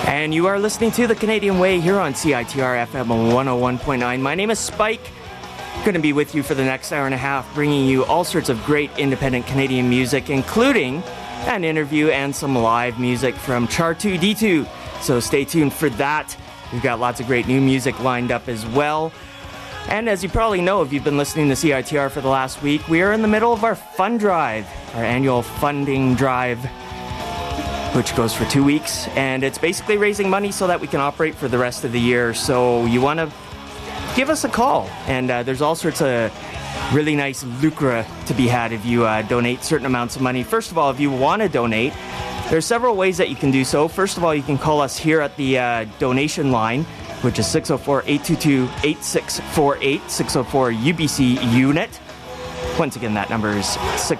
And you are listening to The Canadian Way here on CITR FM 101.9. My name is Spike. Going to be with you for the next hour and a half, bringing you all sorts of great independent Canadian music, including an interview and some live music from Char2D2. So stay tuned for that. We've got lots of great new music lined up as well. And as you probably know, if you've been listening to CITR for the last week, we are in the middle of our fund drive, our annual funding drive, which goes for 2 weeks. And it's basically raising money so that we can operate for the rest of the year. So you want to give us a call. And there's all sorts of really nice lucre to be had if you donate certain amounts of money. First of all, if you want to donate, there are several ways that you can do so. First of all, you can call us here at the donation line, which is 604-822-8648, 604-UBC unit. Once again, that number is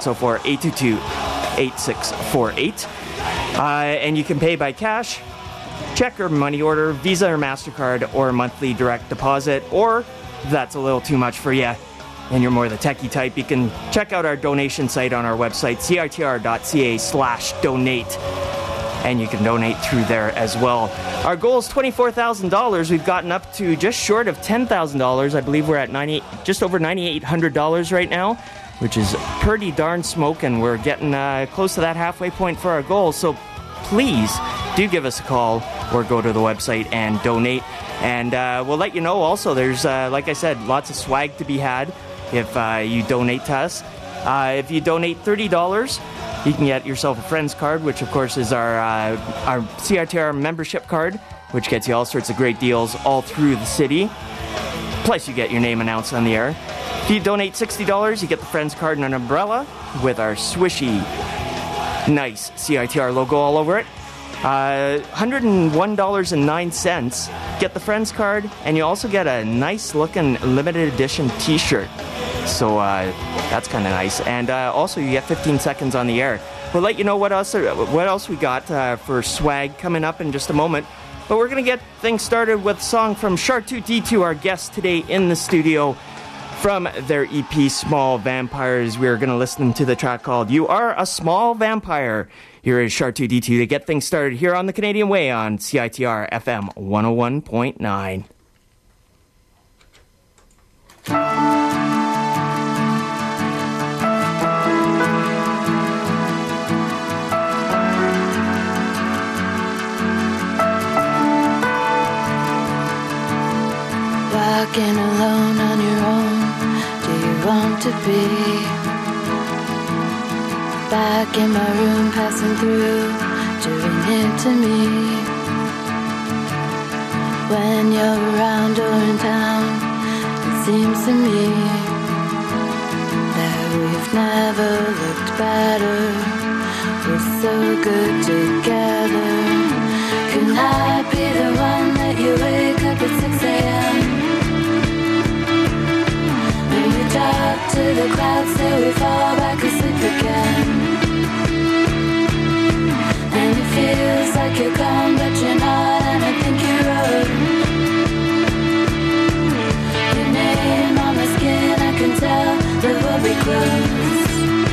604-822-8648. And you can pay by cash, check or money order, Visa or MasterCard, or monthly direct deposit. Or if that's a little too much for you and you're more the techie type, you can check out our donation site on our website, citr.ca/donate. And you can donate through there as well. Our goal is $24,000. We've gotten up to just short of $10,000. I believe we're at just over $9,800 right now, which is pretty darn smoking. We're getting close to that halfway point for our goal. So please do give us a call or go to the website and donate. And we'll let you know also there's, like I said, lots of swag to be had if you donate to us. If you donate $30, you can get yourself a Friends card, which of course is our CITR membership card, which gets you all sorts of great deals all through the city. Plus you get your name announced on the air. If you donate $60, you get the Friends card and an umbrella with our swishy, nice CITR logo all over it. $101.09, get the Friends card, and you also get a nice looking limited edition t-shirt. So that's kind of nice. And also you get 15 seconds on the air. We'll let you know what else we got for swag coming up in just a moment. But we're going to get things started with a song from Char2D2, our guest today in the studio. From their EP Small Vampires, we're going to listen to the track called You Are a Small Vampire. Here is Char2D2 to get things started here on The Canadian Way on CITR FM 101.9. Walking alone on your own, do you want to be? Back in my room, passing through, doing it to me. When you're around or in town, it seems to me that we've never looked better. We're so good together. Can I be the one that you wake up at 6 a.m.? Talk to the clouds till we fall back asleep again. And it feels like you're gone but you're not, and I think you're right. Your name on my skin, I can tell that we'll be close.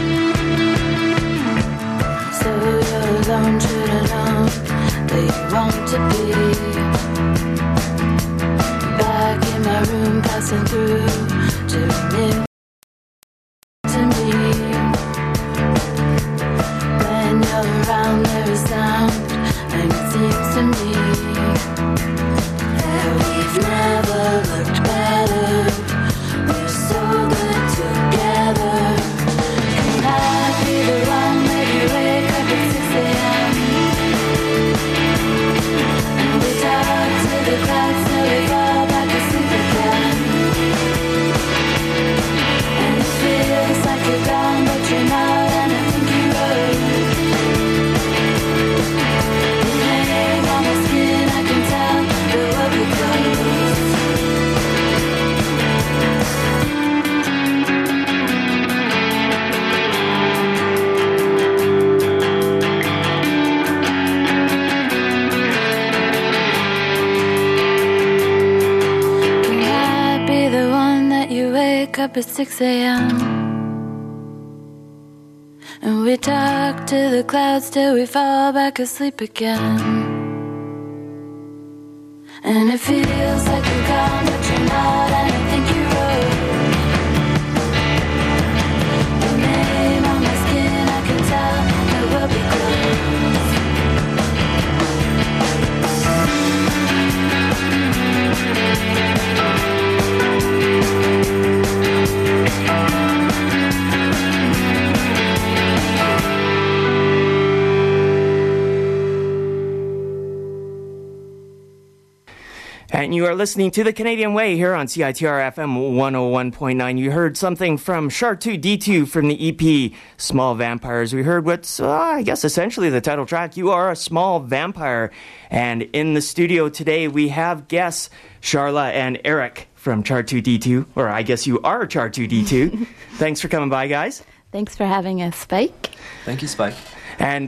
So you're alone, should have known that you want to be. Back in my room, passing through, doing it to me. When you're around, there is sound, and it seems to me that we've never looked better. We're so good together. Can I be the one that you wake up at 6 a.m. and we talk to the clouds till we fall back asleep again? And it feels like you're gone but you're not, and I think you're right. Your name on my skin, I can tell that we'll be close. Can I be the one that you wake up at 6 a.m. and we talk to the clouds till we fall back asleep again? And it feels like you're gone, but you're not, and I think you wrote your name on my skin. I can tell that we'll be close. And you are listening to The Canadian Way here on CITR FM 101.9. You heard something from Char2D2 from the EP Small Vampires. We heard what's, I guess, essentially the title track, You Are a Small Vampire. And in the studio today, we have guests Charla and Eric from Char2D2, or I guess you are Char2D2. Thanks for coming by, guys. Thanks for having us, Spike. Thank you, Spike. And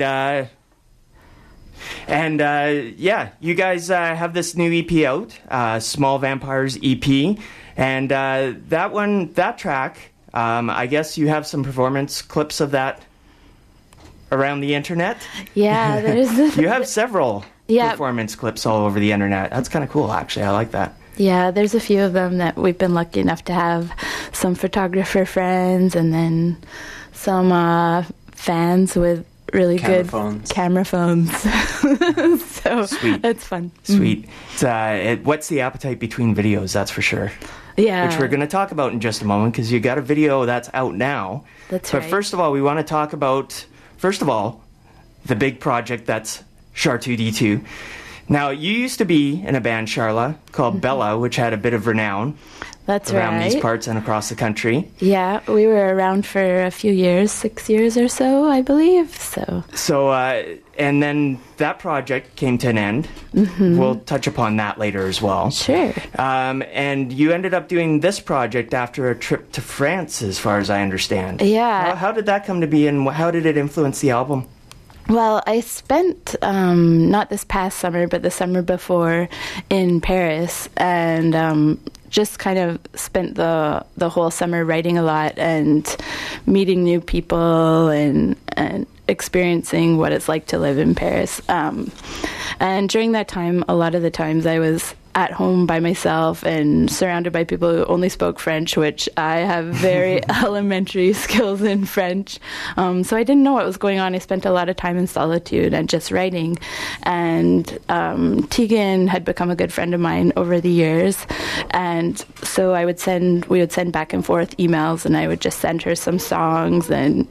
yeah, you guys have this new EP out, Small Vampires EP, and that track, I guess you have some performance clips of that around the internet? Yeah, there's... You have several performance clips all over the internet. That's kind of cool, actually. I like that. Yeah, there's a few of them that we've been lucky enough to have some photographer friends and then some fans with really good camera phones. So sweet. It's fun. Sweet. What's the appetite between videos, that's for sure. Yeah. Which we're going to talk about in just a moment because you got a video that's out now. That's right. But first of all, we want to talk about, the big project that's Char2D2. Now, you used to be in a band, Charla, called Bella, which had a bit of renown. That's around right. these parts and across the country. Yeah, we were around for a few years, 6 years or so, I believe. So, and then that project came to an end. Mm-hmm. We'll touch upon that later as well. Sure. And you ended up doing this project after a trip to France, as far as I understand. Yeah. How did that come to be, and how did it influence the album? Well, I spent, not this past summer, but the summer before in Paris, and just kind of spent the whole summer writing a lot and meeting new people and experiencing what it's like to live in Paris. And during that time, a lot of the times I was at home by myself and surrounded by people who only spoke French, which I have very elementary skills in French. So I didn't know what was going on. I spent a lot of time in solitude and just writing. And Tegan had become a good friend of mine over the years. And so we would send back and forth emails, and I would just send her some songs, and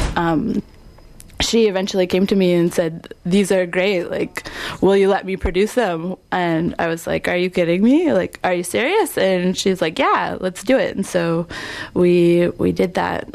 she eventually came to me and said, "These are great, like, will you let me produce them?" And I was like, "Are you kidding me? Like, are you serious?" And she's like, "Yeah, let's do it." And so we did that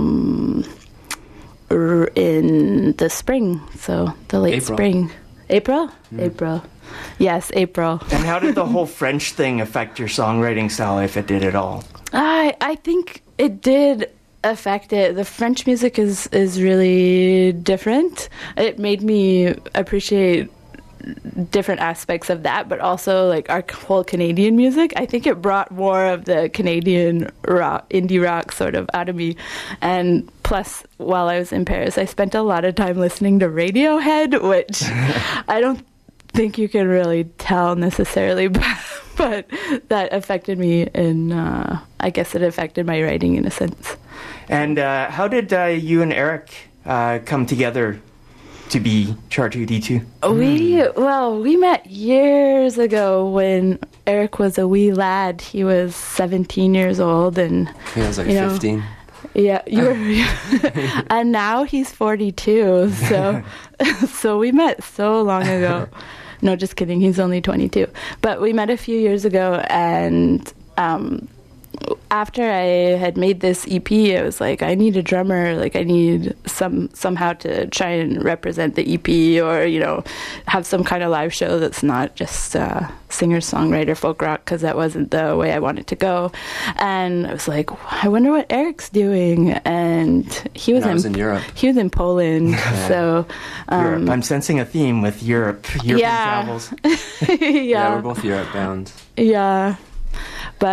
in the spring, so the late spring. April? April. Yes, April. And how did the whole French thing affect your songwriting style, if it did at all? I think it did affect it. The French music is really different. It made me appreciate different aspects of that, but also like our whole Canadian music. I think it brought more of the Canadian rock, indie rock sort of out of me. And plus, while I was in Paris, I spent a lot of time listening to Radiohead, which I don't think you can really tell necessarily, but that affected me, and I guess it affected my writing in a sense. And how did you and Eric come together to be Char2D2? We met years ago when Eric was a wee lad. He was 17 years old, and he was like 15. Yeah, you were, and now he's 42. So we met so long ago. No, just kidding. He's only 22. But we met a few years ago, and after I had made this EP, I was like, I need a drummer. Like, I need somehow to try and represent the EP, or, you know, have some kind of live show that's not just singer-songwriter folk rock, because that wasn't the way I wanted to go. And I was like, I wonder what Eric's doing. And he was in Europe. He was in Poland. So Europe. I'm sensing a theme with European travels. Yeah, we're both Europe bound. Yeah, but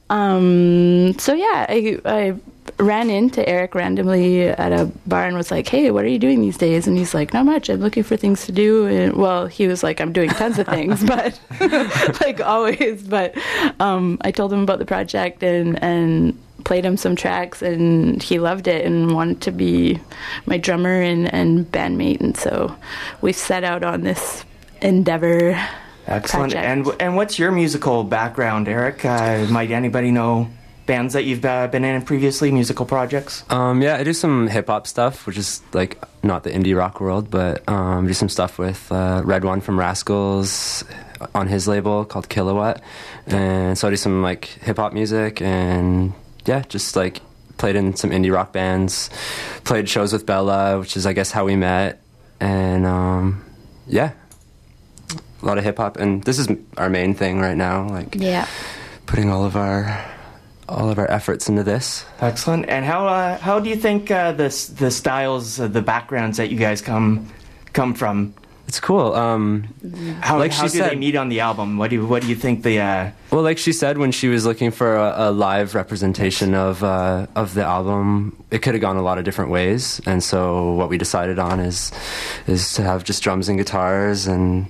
So yeah, I ran into Eric randomly at a bar and was like, "Hey, what are you doing these days?" And he's like, "Not much. I'm looking for things to do." And well, he was like, "I'm doing tons of things," but like always. But I told him about the project and played him some tracks, and he loved it and wanted to be my drummer and bandmate. And so we set out on this endeavor. Excellent. Project. And what's your musical background, Eric? Might anybody know bands that you've been in previously, musical projects? Yeah, I do some hip-hop stuff, which is, like, not the indie rock world, but do some stuff with Red One from Rascals on his label called Kilowatt. And so I do some, like, hip-hop music and, yeah, just, like, played in some indie rock bands, played shows with Bella, which is, I guess, how we met. And, yeah, a lot of hip-hop. And this is our main thing right now, like, Yeah. putting all of our efforts into this. Excellent. And how do you think the styles, the backgrounds that you guys come from? It's cool. How like do she they said, meet on the album? What do you think the? well, like she said, when she was looking for a live representation of the album, it could have gone a lot of different ways. And so what we decided on is to have just drums and guitars and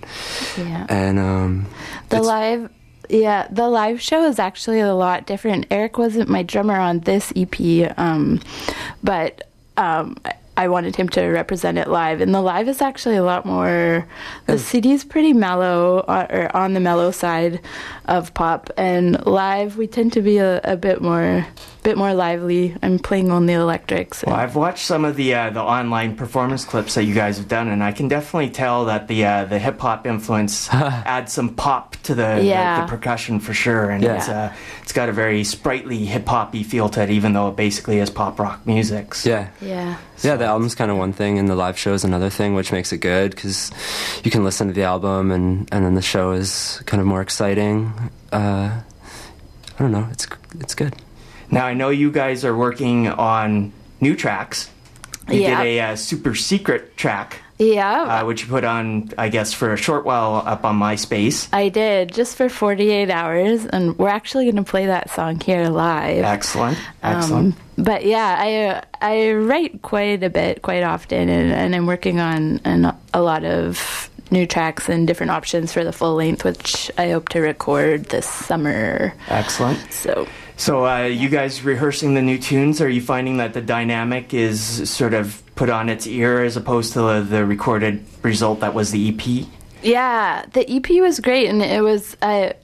the live show is actually a lot different. Eric wasn't my drummer on this EP, but I wanted him to represent it live. And the live is actually a lot more... The CD's pretty mellow, or on the mellow side of pop. And live, we tend to be a bit more lively. I'm playing on the electrics. Well, I've watched some of the online performance clips that you guys have done, and I can definitely tell that the hip hop influence adds some pop to the percussion for sure, and it's got a very sprightly hip hoppy feel to it, even though it basically is pop rock music. So. Yeah, the album's kind of one thing, and the live show is another thing, which makes it good because you can listen to the album, and then the show is kind of more exciting. I don't know, it's good. Now, I know you guys are working on new tracks. You did a super secret track. Yeah. Which you put on, I guess, for a short while up on MySpace. I did, just for 48 hours, and we're actually going to play that song here live. Excellent. But yeah, I write quite a bit, quite often, and I'm working on a lot of new tracks and different options for the full length, which I hope to record this summer. Excellent. So you guys rehearsing the new tunes, are you finding that the dynamic is sort of put on its ear as opposed to the recorded result that was the EP? Yeah, the EP was great, and it was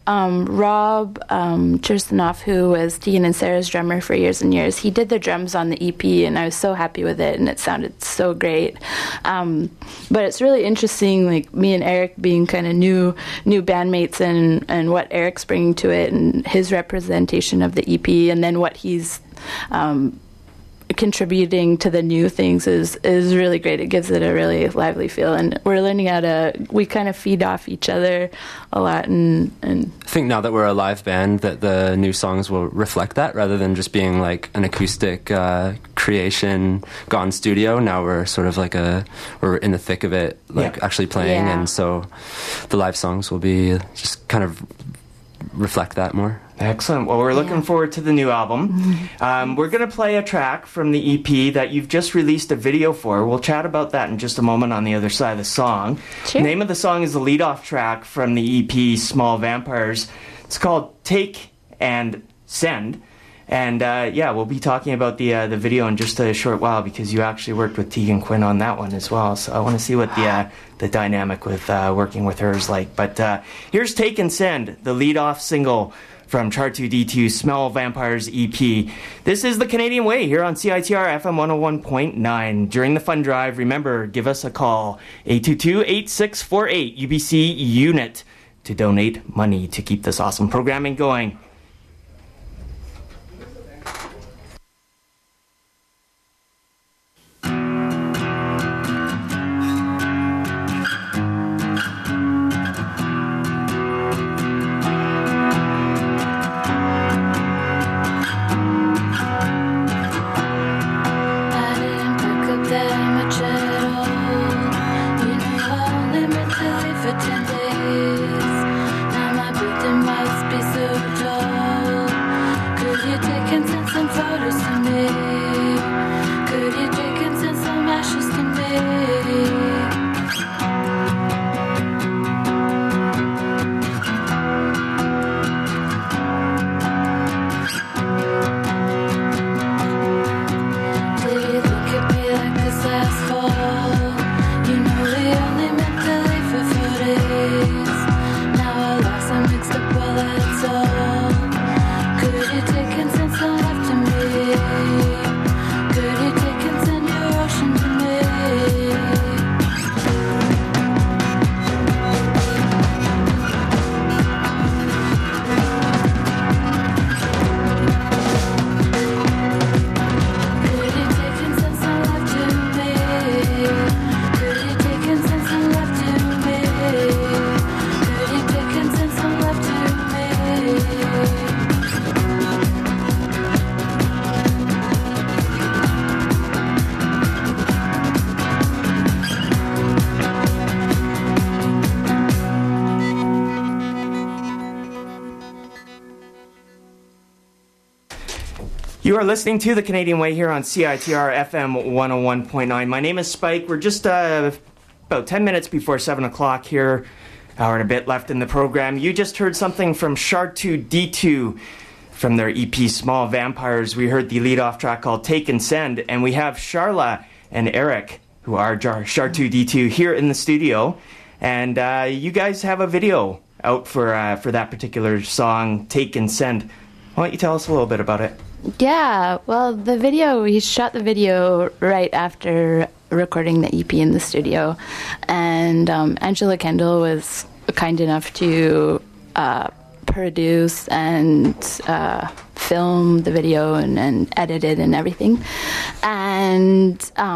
Rob Cherstanoff, who was Dean and Sarah's drummer for years and years. He did the drums on the EP, and I was so happy with it, and it sounded so great. But it's really interesting, like me and Eric being kind of new bandmates, and what Eric's bringing to it, and his representation of the EP, and then what he's contributing to the new things is really great. It gives it a really lively feel, and we're learning we kind of feed off each other a lot, and I think now that we're a live band that the new songs will reflect that rather than just being like an acoustic creation gone studio. Now we're sort of like we're in the thick of it, like actually playing, and so the live songs will be just kind of reflect that more. Excellent. Well, we're looking forward to the new album. We're going to play a track from the EP that you've just released a video for. We'll chat about that in just a moment on the other side of the song. Sure. The name of the song is the lead-off track from the EP, Small Vampires. It's called Take and Send. And we'll be talking about the video in just a short while because you actually worked with Tegan Quinn on that one as well. So I want to see what the dynamic with working with her is like. But here's Take and Send, the lead-off single from Char2D2's Small Vampires EP. This is The Canadian Way here on CITR FM 101.9. During the fund drive, remember, give us a call, 822-8648 UBC Unit, to donate money to keep this awesome programming going. For 10 days, now my birthday must be so tall. You are listening to The Canadian Way here on CITR FM 101.9. My name is Spike. We're just about 10 minutes before 7 o'clock here. Hour and a bit left in the program. You just heard something from Char2D2 from their EP Small Vampires. We heard the lead-off track called Take and Send. And we have Charla and Eric, who are Char2D2, here in the studio. And you guys have a video out for that particular song, Take and Send. Why don't you tell us a little bit about it? Yeah, well, we shot the video right after recording the EP in the studio, and Angela Kendall was kind enough to produce and film the video and edit it and everything. And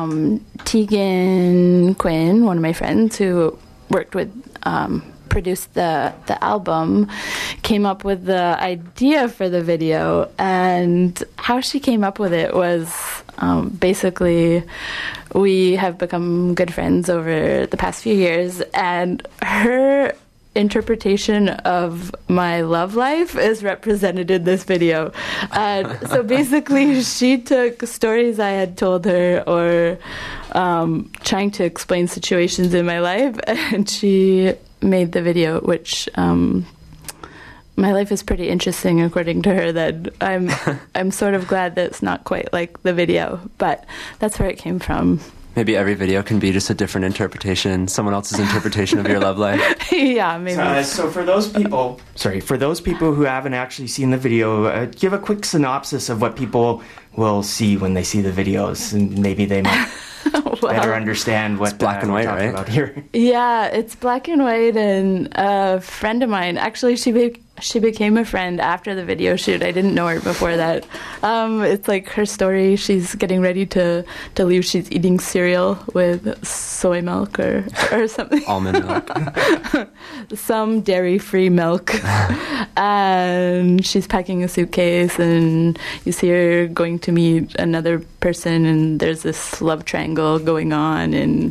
Tegan Quinn, one of my friends who worked with produced the album, came up with the idea for the video. And how she came up with it was basically, we have become good friends over the past few years, and her interpretation of my love life is represented in this video. So basically, she took stories I had told her or trying to explain situations in my life, and she made the video, which my life is pretty interesting according to her. That I'm sort of glad that it's not quite like the video, but that's where it came from. Maybe every video can be just a different interpretation, someone else's interpretation of your love life. Yeah, maybe. So for those people who haven't actually seen the video, give a quick synopsis of what people will see when they see the videos, and maybe they might better understand what it's black and white, right? About here. Yeah, it's black and white, and a friend of mine, actually, she became a friend after the video shoot. I didn't know her before that. It's like her story. She's getting ready to leave. She's eating cereal with soy milk or something. Almond milk. Some dairy-free milk. And she's packing a suitcase, and you see her going to meet another person, and there's this love triangle going on, and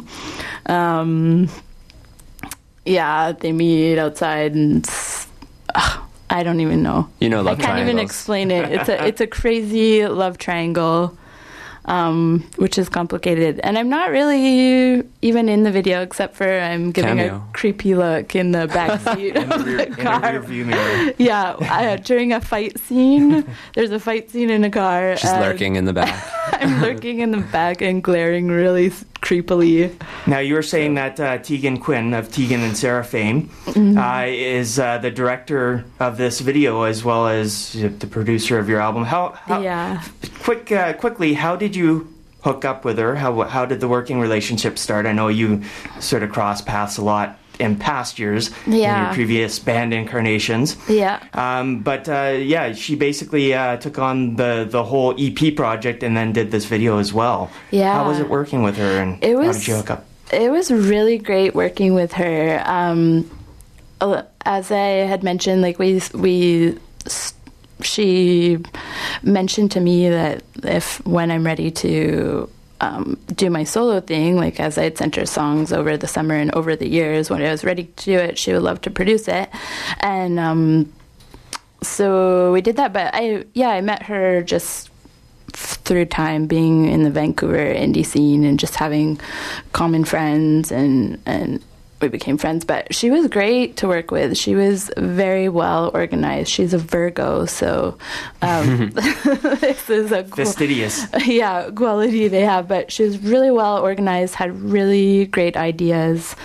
they meet outside, and I don't even know. You know, love I can't even explain it. It's a crazy love triangle, which is complicated. And I'm not really even in the video, except for I'm giving a creepy look in the back seat of the car. In the rear view mirror. Yeah, during a fight scene. There's a fight scene in a car. She's lurking in the back. I'm lurking in the back and glaring really creepily. Now, you were saying that Tegan Quinn of Tegan and Sarah fame is the director of this video, as well as the producer of your album. Quickly, how did you hook up with her? How did the working relationship start? I know you sort of crossed paths a lot in past years in your previous band incarnations. She basically took on the whole EP project and then did this video as well. Yeah. How was it working with her, and how did you hook up? It was really great working with her. As I had mentioned, like she mentioned to me that when I'm ready to do my solo thing, like as I had sent her songs over the summer and over the years, when I was ready to do it, she would love to produce it. And so we did that. But I met her just through time, being in the Vancouver indie scene and just having common friends, and we became friends. But she was great to work with. She was very well organized. She's a Virgo, so this is a fastidious quality they have. But she was really well organized, had really great ideas.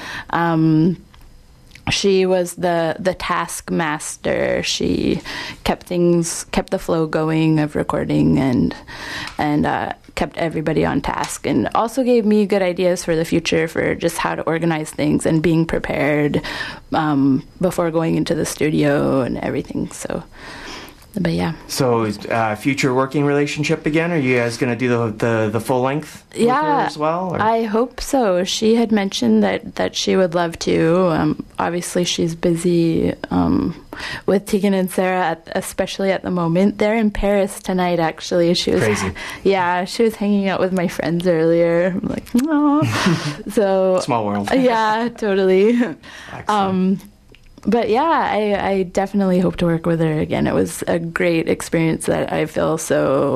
She was the task master. She kept the flow going of recording, and kept everybody on task, and also gave me good ideas for the future for just how to organize things and being prepared before going into the studio and everything. So, but yeah. So, future working relationship again? Are you guys going to do the full length with her as well? Or? I hope so. She had mentioned that she would love to. Obviously, she's busy with Tegan and Sarah, especially at the moment. They're in Paris tonight, actually. She was crazy. Yeah, she was hanging out with my friends earlier. I'm like, no. So small world. Yeah, totally. Excellent. But yeah, I definitely hope to work with her again. It was a great experience that I feel so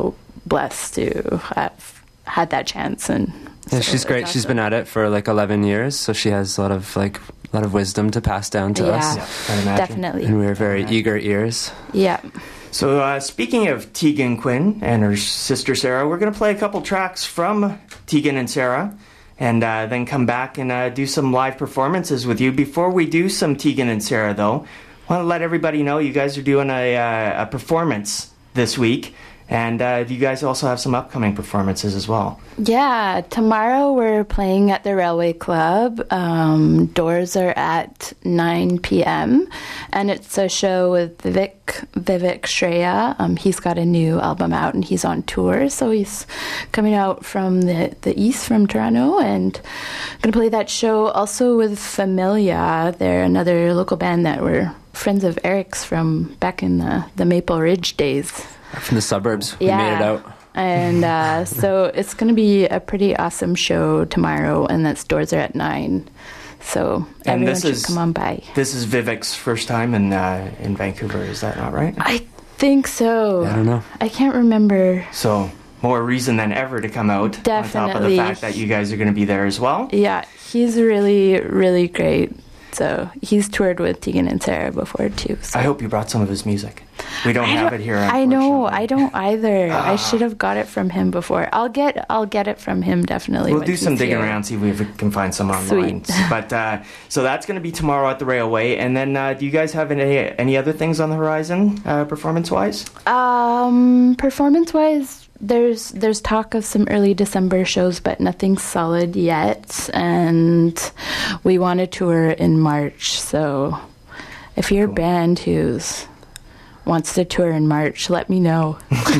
blessed to have had that chance. And Yeah, so she's great. it's She's awesome. been at it for like 11 years, so she has a lot of wisdom to pass down to us. Yeah, I'd imagine. definitely. And we're very eager ears. Yeah. So, speaking of Tegan Quinn and her sister Sarah, we're going to play a couple tracks from Tegan and Sarah, and then come back and do some live performances with you. Before we do some Tegan and Sarah, though, I want to let everybody know you guys are doing a performance this week, and you guys also have some upcoming performances as well. Yeah, tomorrow we're playing at the Railway Club. Doors are at 9 p.m. and it's a show with Vivek Shreya. He's got a new album out and he's on tour, so he's coming out from the east, from Toronto, and going to play that show also with Familia. They're another local band that were friends of Eric's from back in the Maple Ridge days. From the suburbs, we made it out. And so it's going to be a pretty awesome show tomorrow, and that's doors are at 9. So And everyone this should is- come on by. This is Vivek's first time in Vancouver, is that not right? I think so. I don't know. I can't remember. So, more reason than ever to come out. On top of the Definitely. fact that you guys are going to be there as well. Yeah, he's really, really great. So he's toured with Tegan and Sarah before too. So. I hope you brought some of his music. We don't have it here. I know. I unfortunately. don't either. I should have got it from him before. I'll get it from him definitely. We'll when do some he's digging here. around, see if we can find some online. Sweet. But so that's going to be tomorrow at the Railway. And then, do you guys have any other things on the horizon, performance-wise? Performance-wise, there's talk of some early December shows, but nothing solid yet. And we want to tour in March. So if you're a band who's wants to tour in March, let me know.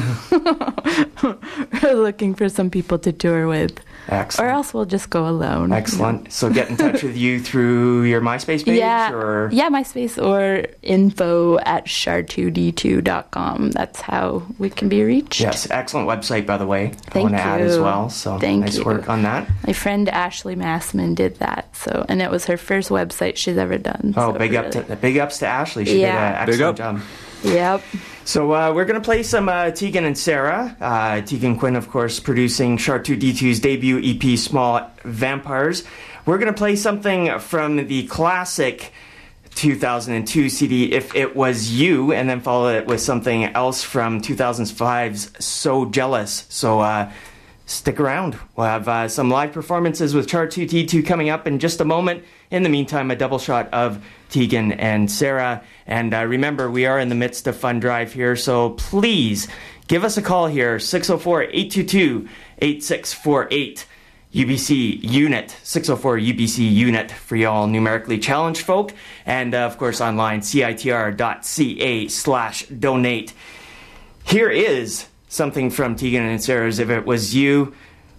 We're looking for some people to tour with. Excellent. Or else we'll just go alone. Excellent. So get in touch with you through your MySpace page? Yeah, Or? yeah, MySpace or info@shar2d2.com. That's how we can be reached. Yes, excellent website, by the way. I Thank want to add as you. well. So Thank nice you. work on that. My friend Ashley Massman did that, so and it was her first website she's ever done. Oh, so big ups to Ashley. She Yeah. did an Big excellent up. job. Yep. So we're going to play some Tegan and Sarah. Tegan Quinn, of course, producing Char2D2's debut EP, Small Vampires. We're going to play something from the classic 2002 CD, If It Was You, and then follow it with something else from 2005's So Jealous. So stick around. We'll have some live performances with Char2D2 coming up in just a moment. In the meantime, a double shot of Tegan and Sarah. And remember, we are in the midst of Fund Drive here, so please give us a call here, 604-822-8648. UBC Unit, 604 UBC Unit for y'all numerically challenged folk. And of course, online, citr.ca/donate. Here is something from Tegan and Sarah's If It Was You,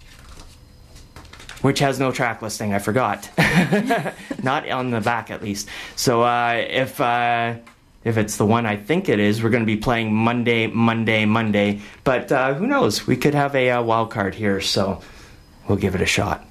which has no track listing. I forgot. Not on the back, at least. So if it's the one I think it is, we're going to be playing Monday. But who knows? We could have a wild card here, so we'll give it a shot.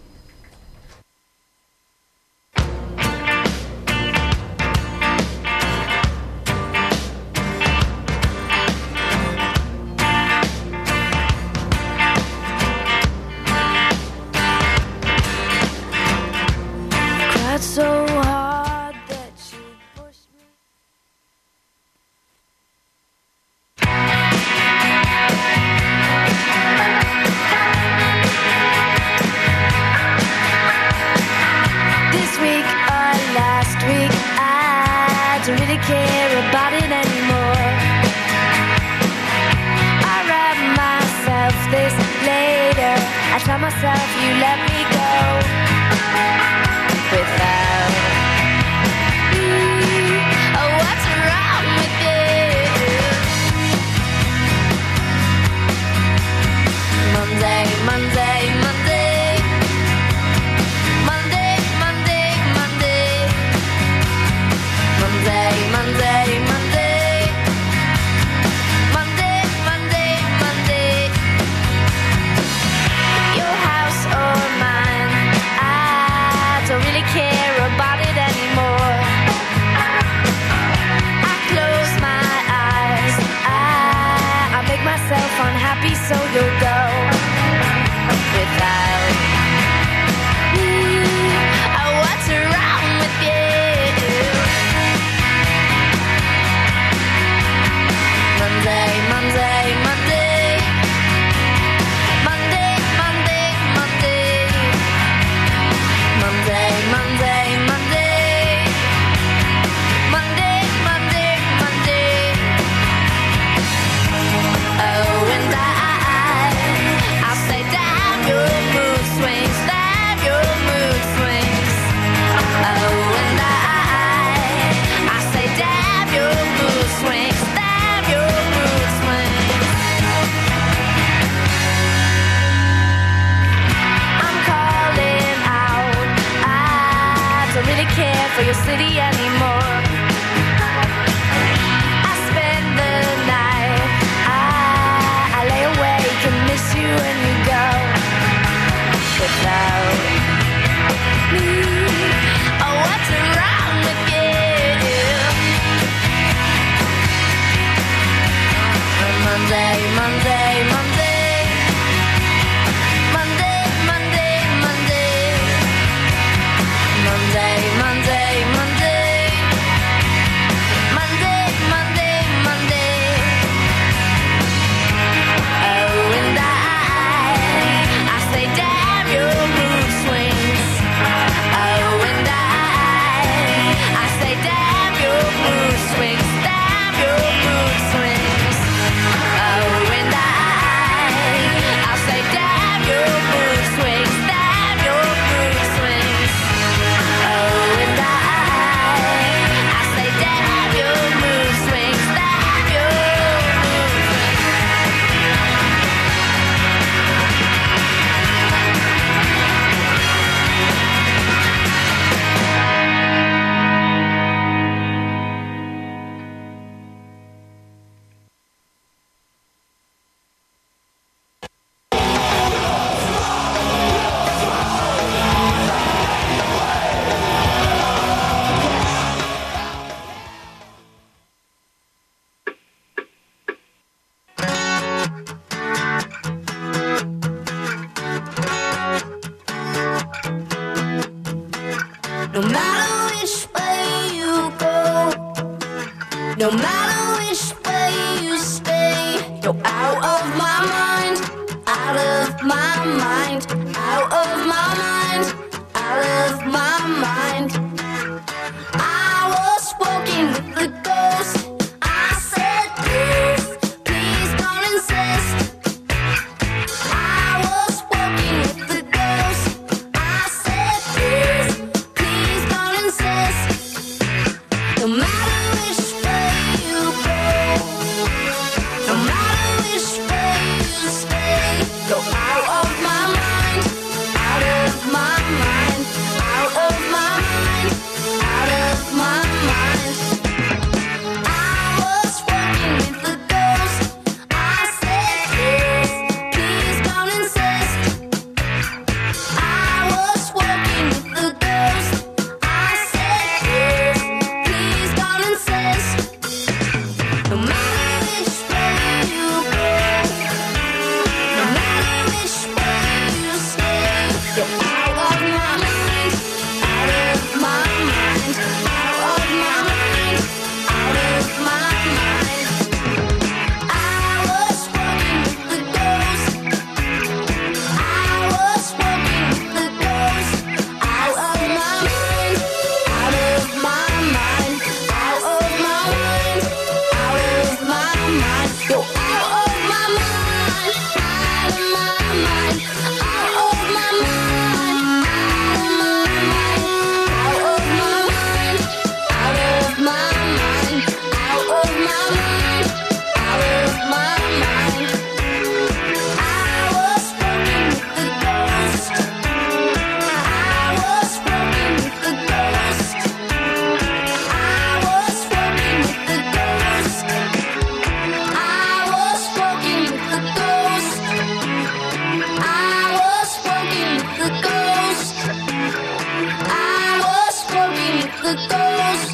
Cried so hard that she pushed me. This week or last week, I don't really care about it anymore. I write myself this later. I tell myself you let me go without me. Oh, what's wrong with you? Monday, Monday, Monday. Monday, Monday, Monday. Monday, Monday, Monday. Monday, Monday, Monday. Your house or mine, anymore. I spend the night, I lay awake and miss you when you go. Without me, oh, what's wrong with you? Monday, Monday, Monday, Monday, Monday, Monday, Monday, Monday, Monday, Monday, Monday, Monday. Oh, and I say damn your mood swings. Oh, and I say damn your mood swings, damn your mood swings. Oh, and I say damn your mood swings, damn your mood swings. Oh, and I say damn your mood swings, damn your mood swings. No matter which way you go, no matter which way you stay, you're out of my mind, out of my mind, out of my mind, out of my mind. I was walking with the ghost. I said, please, please don't insist. I was walking with the ghost. I said, please, please don't insist. No matter which way you go, no matter which way you stay, go out of my mind, out of my mind, out of my mind, out of my mind. I was walking with the ghost. I said, please, please don't insist. I was walking with the ghost. I said, please, please don't insist. No matter which way you go, no matter which way you stay, you're out of my mind, out of my mind, out of my mind, out of my mind. I was walking with the ghost. I was walking with the ghost. Out of my mind, out of my mind, out of my mind, out of my mind. You're out of my mind, out of my mind, out of my mind, out of my mind, out of my mind, out of my mind, out of my mind. I was walking with the ghost. I was walking with the ghost. I was walking with the ghost. I was walking with the ghost. I was walking with the ghost. I was walking with the ghost.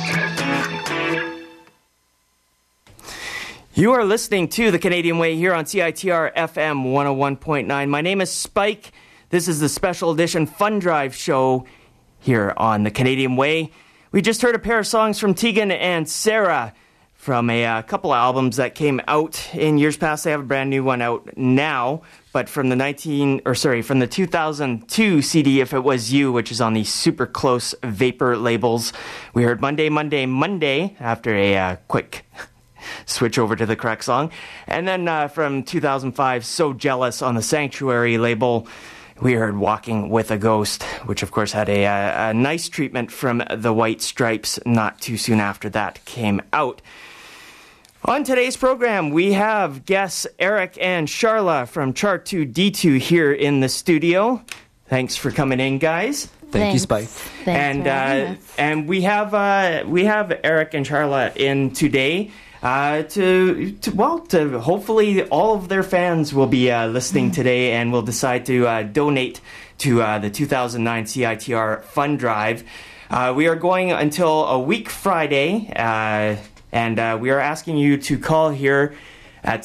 You are listening to The Canadian Way here on CITR FM 101.9. My name is Spike. This is the special edition Fun Drive show here on The Canadian Way. We just heard a pair of songs from Tegan and Sarah from a couple of albums that came out in years past. They have a brand new one out now, but from the 2002 CD, If It Was You, which is on the Super Close Vapor labels. We heard Monday, Monday, Monday after a quick switch over to the correct song. And then from 2005, So Jealous on the Sanctuary label. We heard Walking with a Ghost, which of course had a nice treatment from the White Stripes not too soon after that came out. On today's program, we have guests Eric and Charla from Chart 2 D2 here in the studio. Thanks for coming in, guys. Thank you, Spike. Thanks And for having us. and we have Eric and Charlotte in today to hopefully all of their fans will be listening today and will decide to donate to the 2009 CITR Fund Drive. We are going until a week Friday, and we are asking you to call here at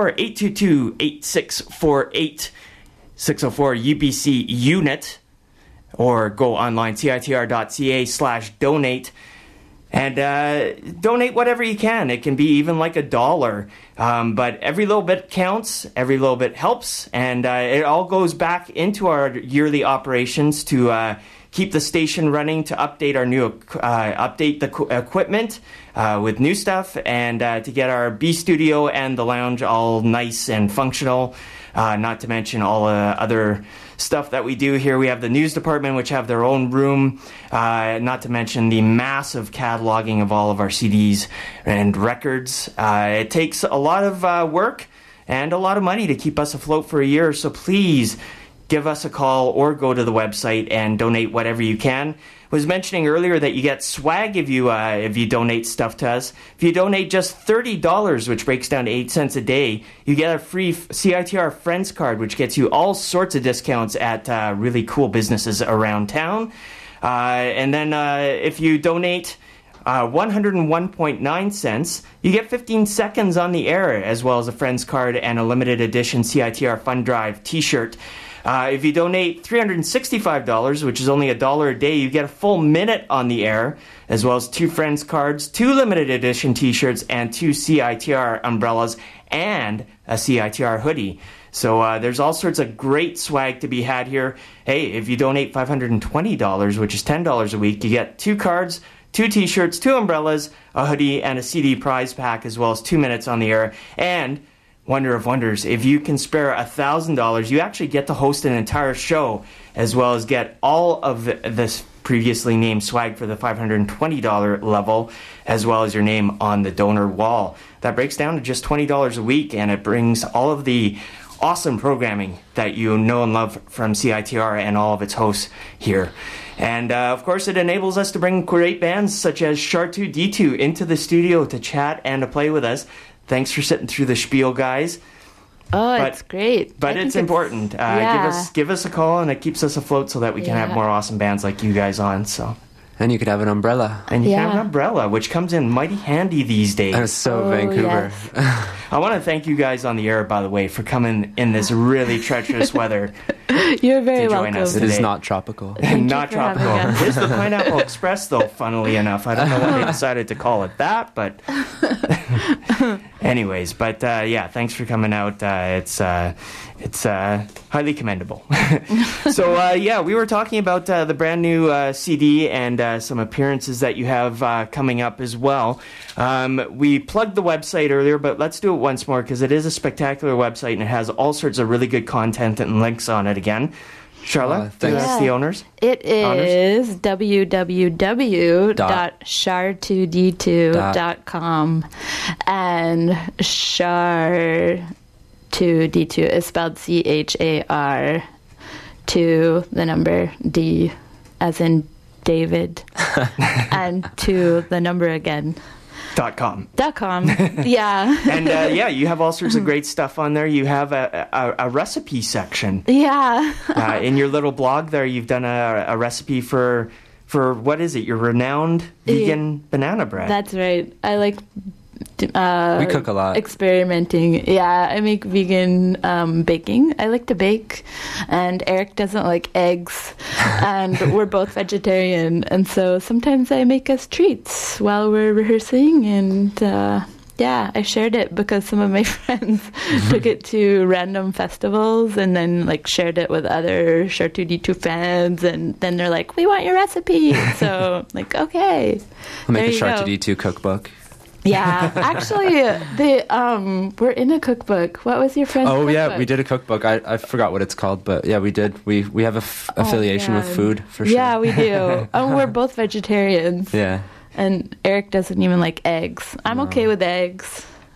604-822-8648, 604 UBC Unit, or go online, citr.ca/donate, and donate whatever you can. It can be even like $1, but every little bit counts, every little bit helps, and it all goes back into our yearly operations to keep the station running, to update our new update the equipment with new stuff, and to get our B studio and the lounge all nice and functional. Not to mention all other stuff that we do here. We have the news department, which have their own room. Not to mention the massive cataloging of all of our CDs and records. It takes a lot of work and a lot of money to keep us afloat for a year. So please give us a call or go to the website and donate whatever you can. I was mentioning earlier that you get swag if you donate stuff to us. If you donate just $30, which breaks down to 8 cents a day, you get a free CITR Friends card, which gets you all sorts of discounts at really cool businesses around town. And then if you donate 101.9 cents, you get 15 seconds on the air, as well as a Friends card and a limited edition CITR Fund Drive t-shirt. If you donate $365, which is only $1 a day, you get a full minute on the air, as well as 2 Friends cards, 2 limited edition t-shirts, and 2 CITR umbrellas, and a CITR hoodie. So there's all sorts of great swag to be had here. Hey, if you donate $520, which is $10 a week, you get 2 cards, 2 t-shirts, 2 umbrellas, a hoodie, and a CD prize pack, as well as 2 minutes on the air. And wonder of wonders, if you can spare $1,000, you actually get to host an entire show, as well as get all of this previously named swag for the $520 level, as well as your name on the donor wall. That breaks down to just $20 a week, and it brings all of the awesome programming that you know and love from CITR and all of its hosts here. And of course, it enables us to bring great bands such as Char2D2 into the studio to chat and to play with us. Thanks for sitting through the spiel, guys. Oh, it's great. But it's important. Give us a call, and it keeps us afloat so that we can have more awesome bands like you guys on. So, and you could have an umbrella. And you can have an umbrella, which comes in mighty handy these days. And it's so Vancouver. Yes. I want to thank you guys on the air, by the way, for coming in this really treacherous weather. You're very to join welcome. us It is today. not tropical. Not tropical. Here's the Pineapple Express, though, funnily enough. I don't know why they decided to call it that, but anyways. But thanks for coming out. It's highly commendable. So we were talking about the brand new CD and some appearances that you have coming up as well. We plugged the website earlier, but let's do it once more because it is a spectacular website and it has all sorts of really good content and links on it again. Charlotte, that's the owners? It is www.char2d2.com, and Char2d2 is spelled CHAR, to the number D as in David, and to the number again. .com. Yeah. And you have all sorts of great stuff on there. You have a recipe section. Yeah. In your little blog there, you've done a recipe for what is it? Your renowned vegan banana bread. That's right. I like we cook a lot. Experimenting. Yeah, I make vegan baking. I like to bake, and Eric doesn't like eggs, and we're both vegetarian, and so sometimes I make us treats while we're rehearsing, and I shared it because some of my friends took it to random festivals and then shared it with other Char2D2 fans, and then they're like, "We want your recipe." So okay, I'll make a Char2D2 cookbook. Yeah, actually, we're in a cookbook. What was your friend's cookbook? Yeah, we did a cookbook. I forgot what it's called, but yeah, we did. We have affiliation with food for sure. Yeah, we do. We're both vegetarians. Yeah. And Eric doesn't even like eggs. I'm okay with eggs.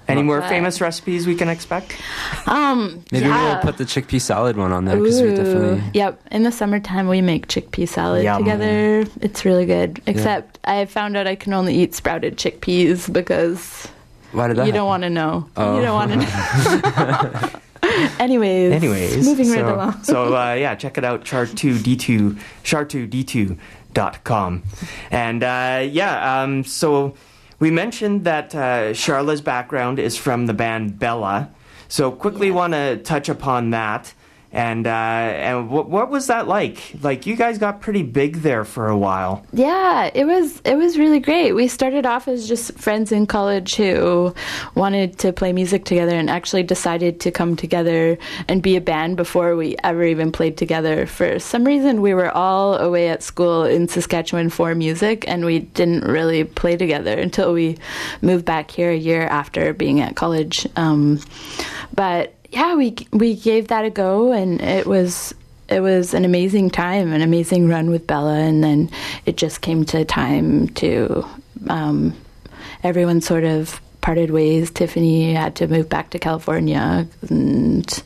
Any more But- famous recipes we can expect? Maybe yeah. we'll put the chickpea salad one on there because we Ooh. definitely. Yep. In the summertime, we make chickpea salad Yum. together. It's really good. Except I found out I can only eat sprouted chickpeas because Why did that? you don't want to know. Oh. You don't want to know. Anyways, moving right along. So yeah, check it out, char2d2, char2d2.com. And so we mentioned that Charla's background is from the band Bella. So quickly want to touch upon that. And what was that like? Like, you guys got pretty big there for a while. Yeah, it was really great. We started off as just friends in college who wanted to play music together and actually decided to come together and be a band before we ever even played together. For some reason, we were all away at school in Saskatchewan for music, and we didn't really play together until we moved back here a year after being at college. But yeah, we gave that a go, and it was an amazing time, an amazing run with Bella, and then it just came to time to everyone sort of parted ways. Tiffany had to move back to California, and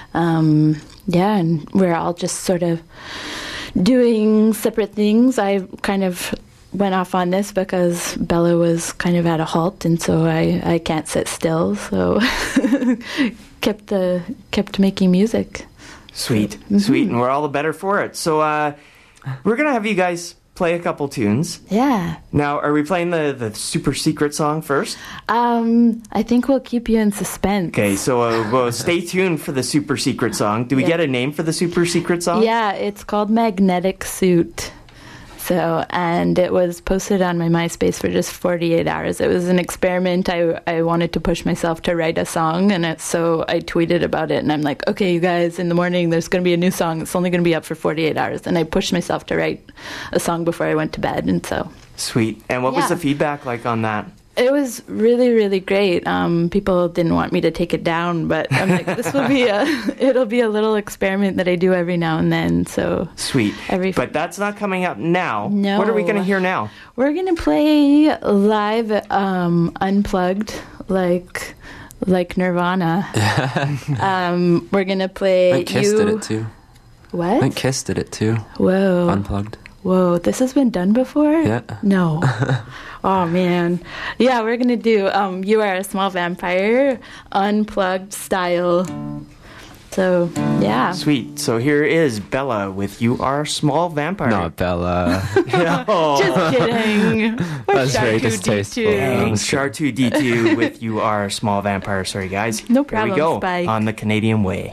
and we're all just sort of doing separate things. I kind of went off on this because Bella was kind of at a halt, and so I can't sit still, so kept making music. Sweet, sweet, and we're all the better for it. So we're going to have you guys play a couple tunes. Yeah. Now, are we playing the super secret song first? I think we'll keep you in suspense. Okay, so well, stay tuned for the super secret song. Do we get a name for the super secret song? Yeah, it's called Magnetic Suit. So, and it was posted on my MySpace for just 48 hours. It was an experiment. I wanted to push myself to write a song, and so I tweeted about it, and I'm like, okay, you guys, in the morning there's going to be a new song. It's only going to be up for 48 hours. And I pushed myself to write a song before I went to bed, and so. Sweet. And what was Yeah. the feedback like on that? It was really, really great. People didn't want me to take it down, but I'm like, it'll be a little experiment that I do every now and then. So Sweet. But that's not coming up now. No. What are we going to hear now? We're gonna play live, unplugged, like Nirvana. We're gonna play. I Kissed did it too. What? I Kissed did it too. Whoa. Unplugged. Whoa, this has been done before? Yeah. No. Oh, man. Yeah, we're going to do You Are a Small Vampire, unplugged style. So, yeah. Sweet. So here is Bella with You Are a Small Vampire. Not Bella. Just kidding. That's very distasteful. Thanks, Char2D2 with You Are a Small Vampire. Sorry, guys. No Here problem, we go Spike. on the Canadian Way.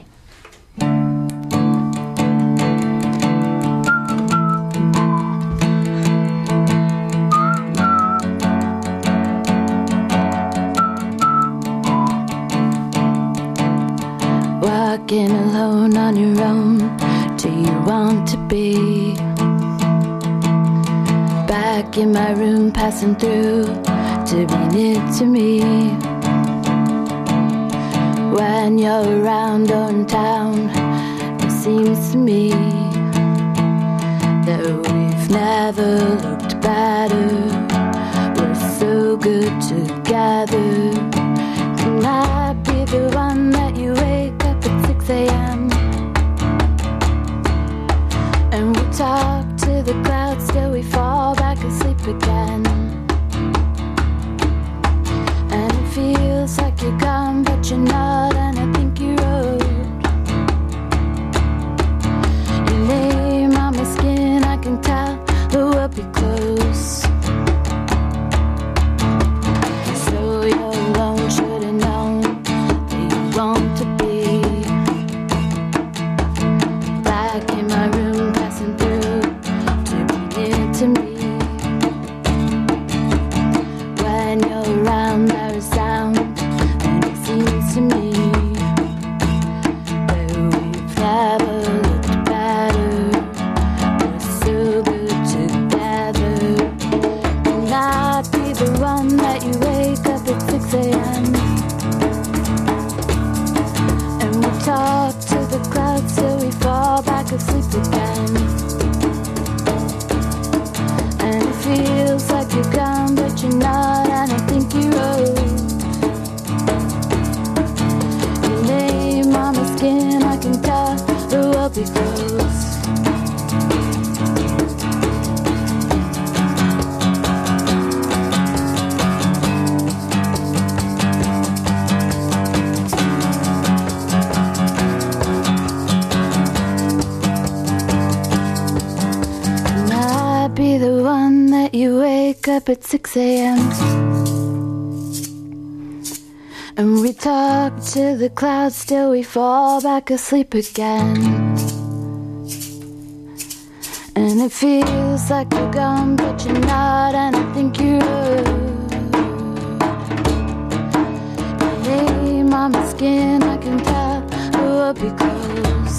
Walking alone on your own, do you want to be? Back in my room, passing through, to be near to me. When you're around or in town, it seems to me that we've never looked better. We're so good together. Can I be the one that you wake up at 6 a.m. and we talk to the clouds till we fall back asleep again? And it feels like you're gone, but you're not, and I think you wrote your name on my skin. I can tell that we'll be close. So you're alone, should've known that you want to be back in my room, passing through, to be near to me. When you're around, there is sound, and it seems to me that we've never looked better. We're so good together. Can I be the one that you wake up at 6 a.m. and we talk to the clouds till we fall back asleep again? And it feels like you're gone, but you're not, and I think you wrote up at 6 a.m. And we talk to the clouds till we fall back asleep again. And it feels like you're gone, but you're not, and I think you're rude. Hey, mama's skin, I can tell who will be close.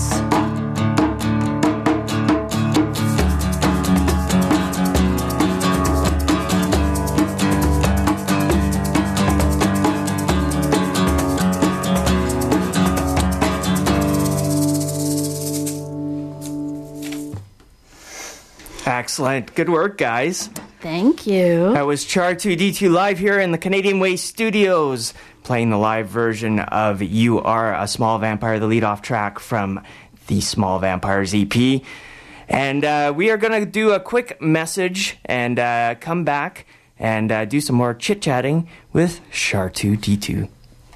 Excellent. Good work, guys. Thank you. That was Char2D2 live here in the Canadian Way Studios, playing the live version of You Are a Small Vampire, the lead-off track from the Small Vampires EP. And we are going to do a quick message and come back and do some more chit-chatting with Char2D2.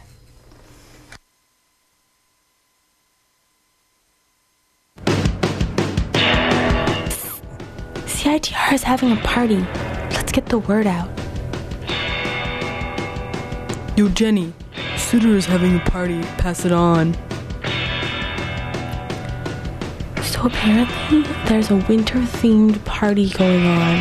CITR is having a party. Let's get the word out. Yo, Jenny, Suter is having a party. Pass it on. So apparently, there's a winter-themed party going on.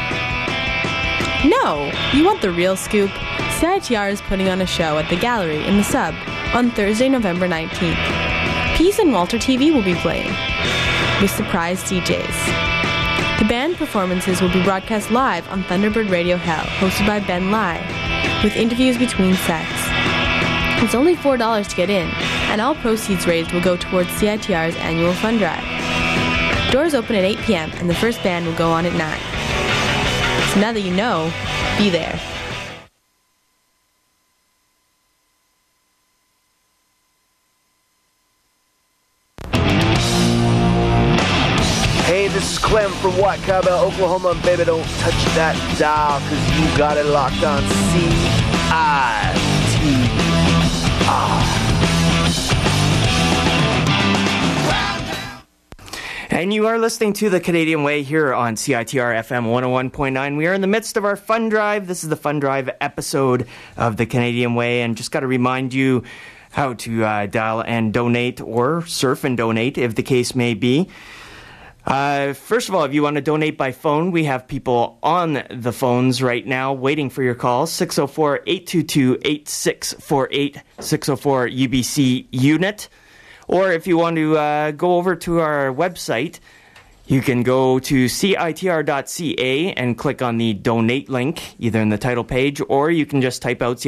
No! You want the real scoop? CITR is putting on a show at the Gallery in the Sub on Thursday, November 19th. Peace and Walter TV will be playing, with surprise DJs. The band performances will be broadcast live on Thunderbird Radio Hell, hosted by Ben Lai, with interviews between sets. It's only $4 to get in, and all proceeds raised will go towards CITR's annual fund drive. Doors open at 8 p.m., and the first band will go on at 9. So now that you know, be there. Hey, this is Clem from Watcaba, Oklahoma. Baby, don't touch that dial, cause you got it locked on CITR. And you are listening to The Canadian Way here on CITR FM 101.9. We are in the midst of our fund drive. This is the fund drive episode of The Canadian Way, and just got to remind you how to dial and donate, or surf and donate, if the case may be. First of all, if you want to donate by phone, we have people on the phones right now waiting for your call. 604-822-8648, 604 UBC unit. Or if you want to go over to our website, you can go to citr.ca and click on the donate link, either in the title page, or you can just type out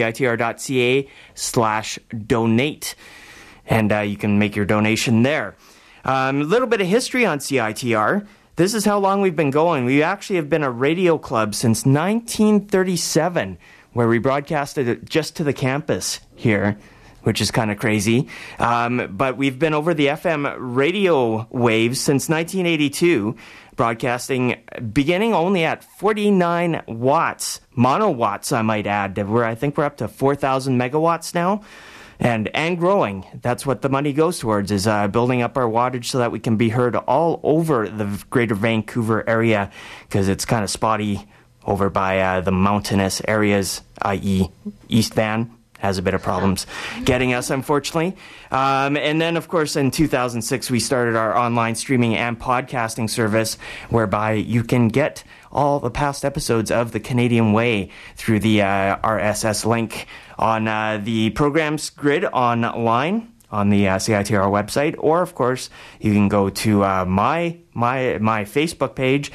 citr.ca/donate, and you can make your donation there. A little bit of history on CITR. This is how long we've been going. We actually have been a radio club since 1937, where we broadcasted it just to the campus here, which is kind of crazy. But we've been over the FM radio waves since 1982, broadcasting beginning only at 49 watts, monowatts, I might add. I think we're up to 4,000 megawatts now. And growing. That's what the money goes towards, is building up our wattage so that we can be heard all over the greater Vancouver area, because it's kind of spotty over by the mountainous areas, i.e. East Van has a bit of problems getting us, unfortunately. And then, of course, in 2006, we started our online streaming and podcasting service, whereby you can get all the past episodes of The Canadian Way through the RSS link on the programs grid online on the CITR website, or of course you can go to my Facebook page,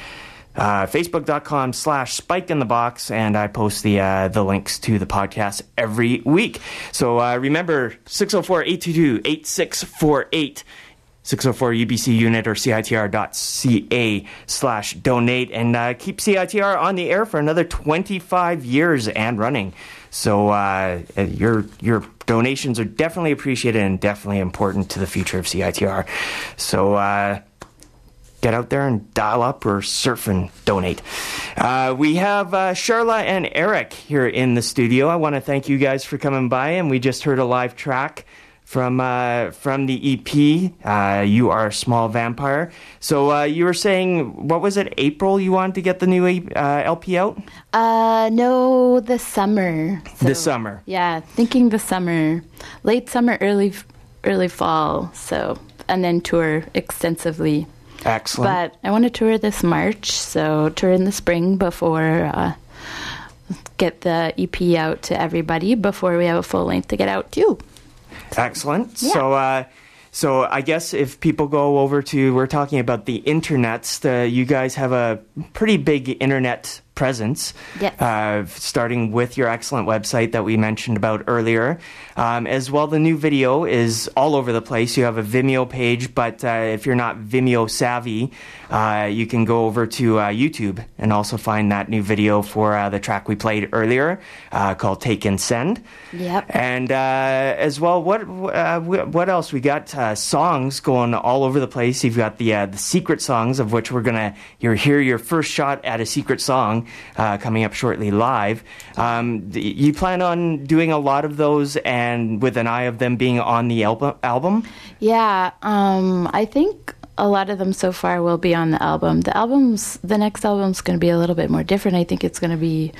facebook.com/spikeinthebox, and I post the links to the podcast every week. So remember, 604-822-8648, 604 UBC unit, or citr.ca/donate, and keep CITR on the air for another 25 years and running. So your donations are definitely appreciated and definitely important to the future of CITR. So get out there and dial up or surf and donate. We have Charla and Eric here in the studio. I want to thank you guys for coming by, and we just heard a live track from the EP, You Are a Small Vampire. So you were saying, what was it, April you wanted to get the new LP out? No, the summer. The summer. Yeah, thinking the summer. Late summer, early fall. So, and then tour extensively. Excellent. But I want to tour this March, so tour in the spring before get the EP out to everybody before we have a full length to get out too. Excellent. Yeah. So I guess if people go over to, we're talking about the internets, you guys have a pretty big internet presence. Yes. Starting with your excellent website that we mentioned about earlier. As well, the new video is all over the place. You have a Vimeo page, but if you're not Vimeo savvy, you can go over to YouTube and also find that new video for the track we played earlier called Take and Send. Yep. And as well, what else? We got songs going all over the place. You've got the secret songs, of which you'll hear your first shot at a secret song coming up shortly live. You plan on doing a lot of those, and with an eye of them being on the album? Yeah, I think a lot of them so far will be on the album. The next album's going to be a little bit more different. I think it's going to be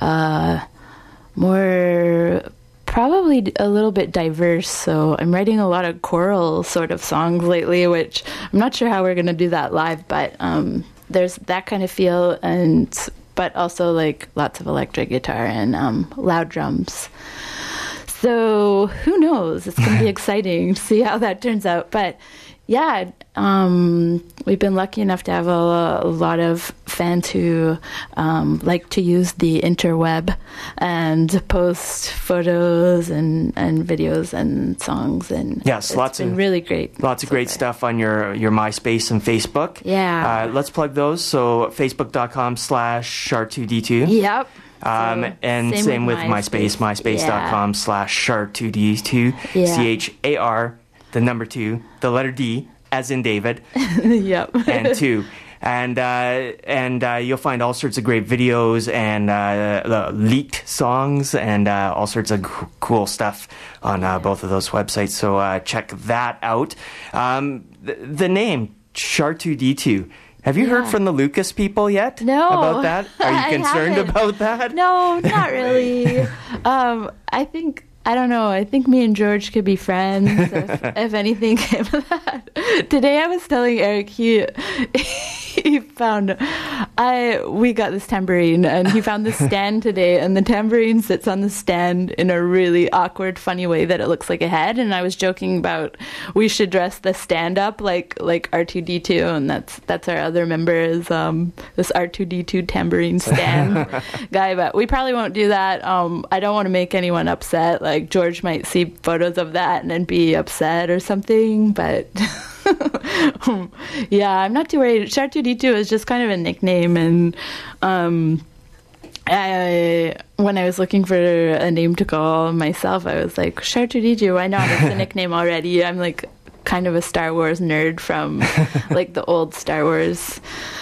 more, probably a little bit diverse. So I'm writing a lot of choral sort of songs lately, which I'm not sure how we're going to do that live, but there's that kind of feel, but also like lots of electric guitar and loud drums. So who knows? It's going to be exciting to see how that turns out. But yeah, we've been lucky enough to have a lot of fans who like to use the interweb and post photos and videos and songs. And yes, it's been really great. Lots of great stuff on your MySpace and Facebook. Yeah. Let's plug those. So facebook.com/Char2D2. Yep. And same with MySpace, myspace.com/Char2D2, CHAR, the number 2, the letter D, as in David, yep, and 2. And you'll find all sorts of great videos and leaked songs and all sorts of cool stuff on both of those websites. So check that out. The name, Char2D2. Have you heard from the Lucas people yet? No. About that? Are you concerned about that? No, not really. I don't know. I think me and George could be friends if anything came of that. Today I was telling Eric he found we got this tambourine and he found this stand today, and the tambourine sits on the stand in a really awkward, funny way that it looks like a head. And I was joking about we should dress the stand up like R2D2, and that's our other member is this R2D2 tambourine stand guy. But we probably won't do that. I don't want to make anyone upset. Like George might see photos of that and then be upset or something, but yeah, I'm not too worried. Char2D2 is just kind of a nickname, and when I was looking for a name to call myself, I was like, Char2D2, why not? It's a nickname already. I'm like kind of a Star Wars nerd from like the old Star Wars.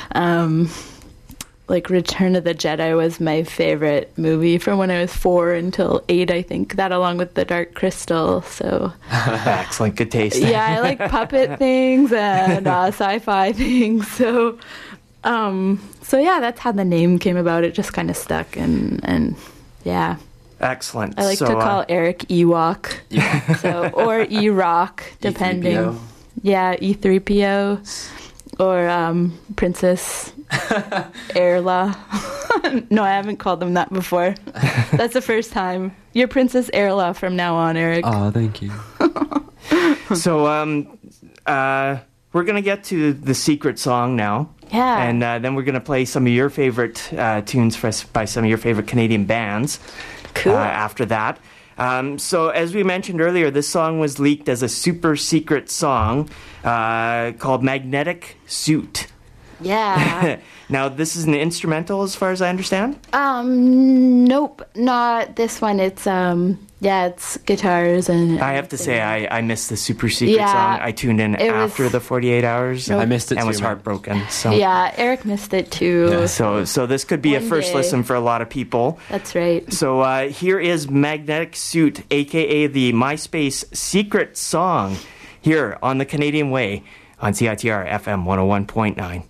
Like Return of the Jedi was my favorite movie from when I was 4 until 8, I think. That along with The Dark Crystal. So excellent, good taste. Yeah, I like puppet things and sci-fi things. So yeah, that's how the name came about. It just kind of stuck, and yeah. Excellent. I like to call Eric Ewok, or E-Rock, depending. E3PO. Yeah, E3PO. Or Princess Erla. No, I haven't called them that before. That's the first time. You're Princess Erla from now on, Eric. Oh, thank you. So we're going to get to the secret song now. Yeah. And then we're going to play some of your favorite tunes by some of your favorite Canadian bands. Cool. After that. So as we mentioned earlier, this song was leaked as a super secret song called Magnetic Suit. Yeah. Now, this is an instrumental as far as I understand? Nope, not this one. It's Yeah, it's guitars and... I have to say, I missed the Super Secret song. I tuned in after the 48 hours. I missed it and too, was heartbroken. So. Yeah, Eric missed it too. Yeah. So this could be a first listen for a lot of people. That's right. So here is Magnetic Suit, a.k.a. the MySpace Secret Song, here on the Canadian Way on CITR FM 101.9.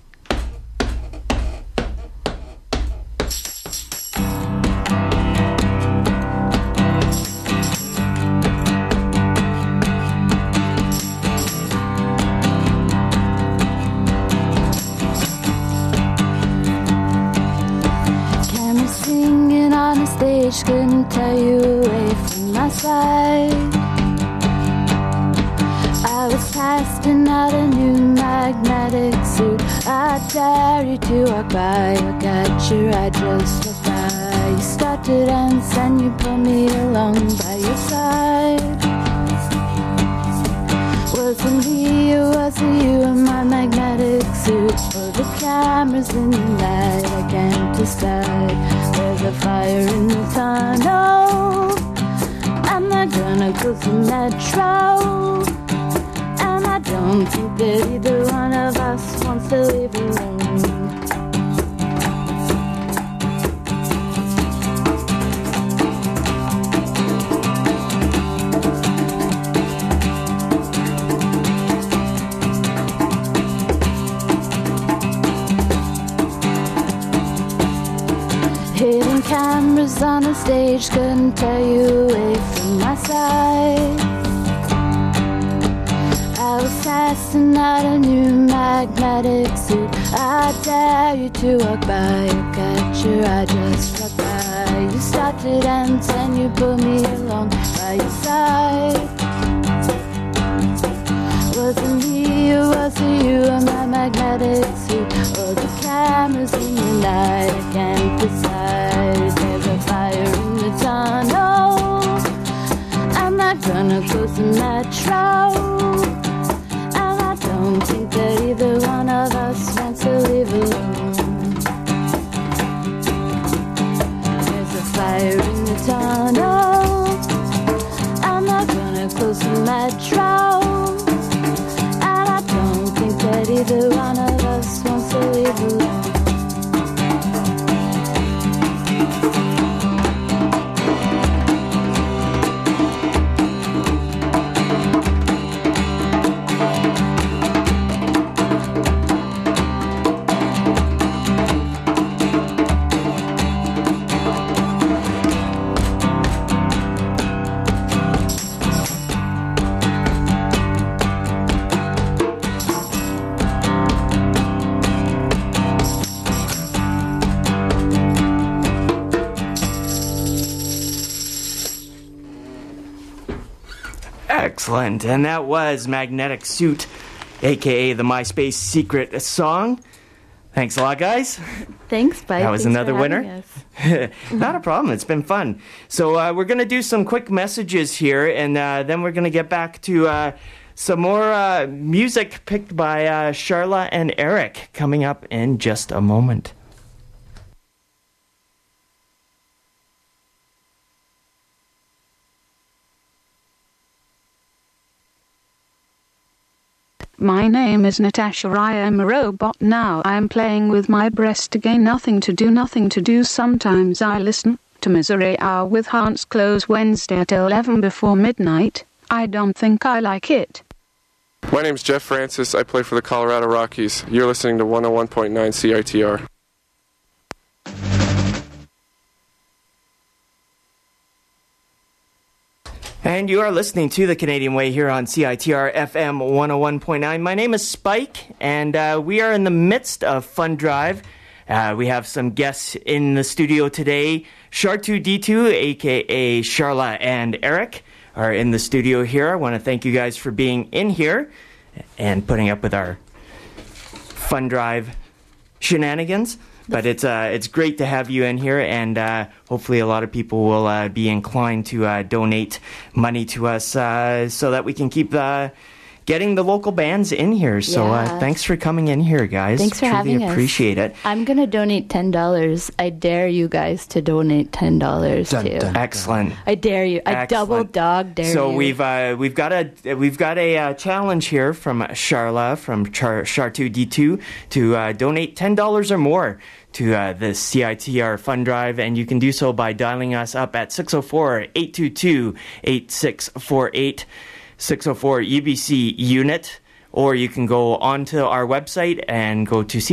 Couldn't tear you away from my side. I was casting out a new magnetic suit. I dare you to walk by, look at you, I just looked by. You started to dance and you pulled me along by your side. Was it me or was it you in my magnetic suit? Or the cameras in the night, I can't decide. There's a fire in the tunnel. I'm not gonna go to Metro. And I don't think that either one of us wants to leave alone. Hidden cameras on the stage couldn't tear you away from my side. I was casting out a new magnetic suit. I dare you to walk by, look at you, I just walked by. You started to dance and you pulled me along by your side. Was it me or was it you in my magnetic suit? Or the cameras in the night, I can't decide. There's a fire in the tunnel. I'm not gonna close the Metro. And I don't think that either one of us wants to leave alone. There's a fire in the tunnel. I'm not gonna close the Metro. That either one of us wants to leave alone. Excellent. And that was Magnetic Suit, a.k.a. the MySpace Secret Song. Thanks a lot, guys. Thanks, Spike. That was Thanks another winner. Not a problem. It's been fun. So we're going to do some quick messages here, and then we're going to get back to some more music picked by Charla and Eric coming up in just a moment. My name is Natasha. I am a robot now. I am playing with my breast again. Nothing to do. Sometimes I listen to Misery Hour with Hans Close Wednesday at 11 before midnight. I don't think I like it. My name's Jeff Francis. I play for the Colorado Rockies. You're listening to 101.9 CITR. And you are listening to The Canadian Way here on CITR FM 101.9. My name is Spike, and we are in the midst of Fund Drive. We have some guests in the studio today. Char2D2, a.k.a. Charla and Eric, are in the studio here. I want to thank you guys for being in here and putting up with our Fund Drive shenanigans. But it's great to have you in here, and hopefully a lot of people will be inclined to donate money to us so that we can keep getting the local bands in here. So Yeah. thanks for coming in here, guys. Thanks for Truly having us. appreciate it. I'm going to donate $10. I dare you guys to donate $10 Dun, too. dun. Excellent. I dare you. I double Excellent. dog dare So you. we've got a challenge here from Charla from Char2D2 to donate $10 or more to the CITR Fund Drive, and you can do so by dialing us up at 604-822-8648, 604-UBC unit, or you can go onto our website and go to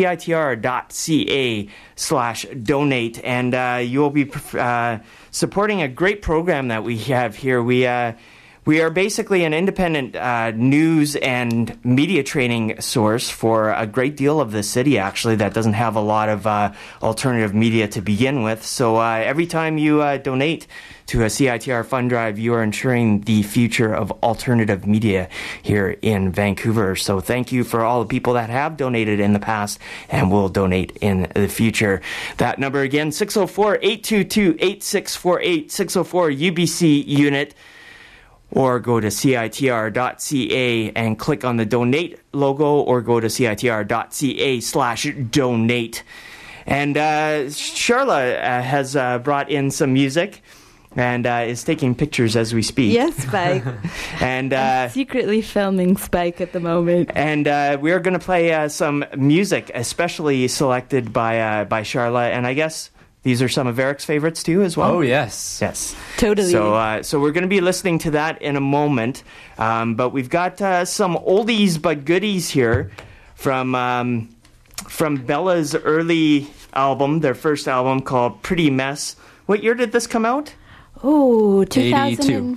citr.ca/donate, and you will be supporting a great program that we have here. We are basically an independent news and media training source for a great deal of the city, actually, that doesn't have a lot of alternative media to begin with. So every time you donate to a CITR Fund Drive, you are ensuring the future of alternative media here in Vancouver. So thank you for all the people that have donated in the past and will donate in the future. That number again, 604-822-8648, 604-UBC unit. Or go to CITR.ca and click on the donate logo, or go to CITR.ca/donate. And Charla has brought in some music and is taking pictures as we speak. Yes, Spike. And I'm secretly filming Spike at the moment. And we're going to play some music, especially selected by Charla. And I guess these are some of Eric's favorites too, as well. Oh, yes. Yes. Totally. So we're going to be listening to that in a moment. But we've got some oldies but goodies here from Bella's early album, their first album called Pretty Mess. What year did this come out? Oh, 82.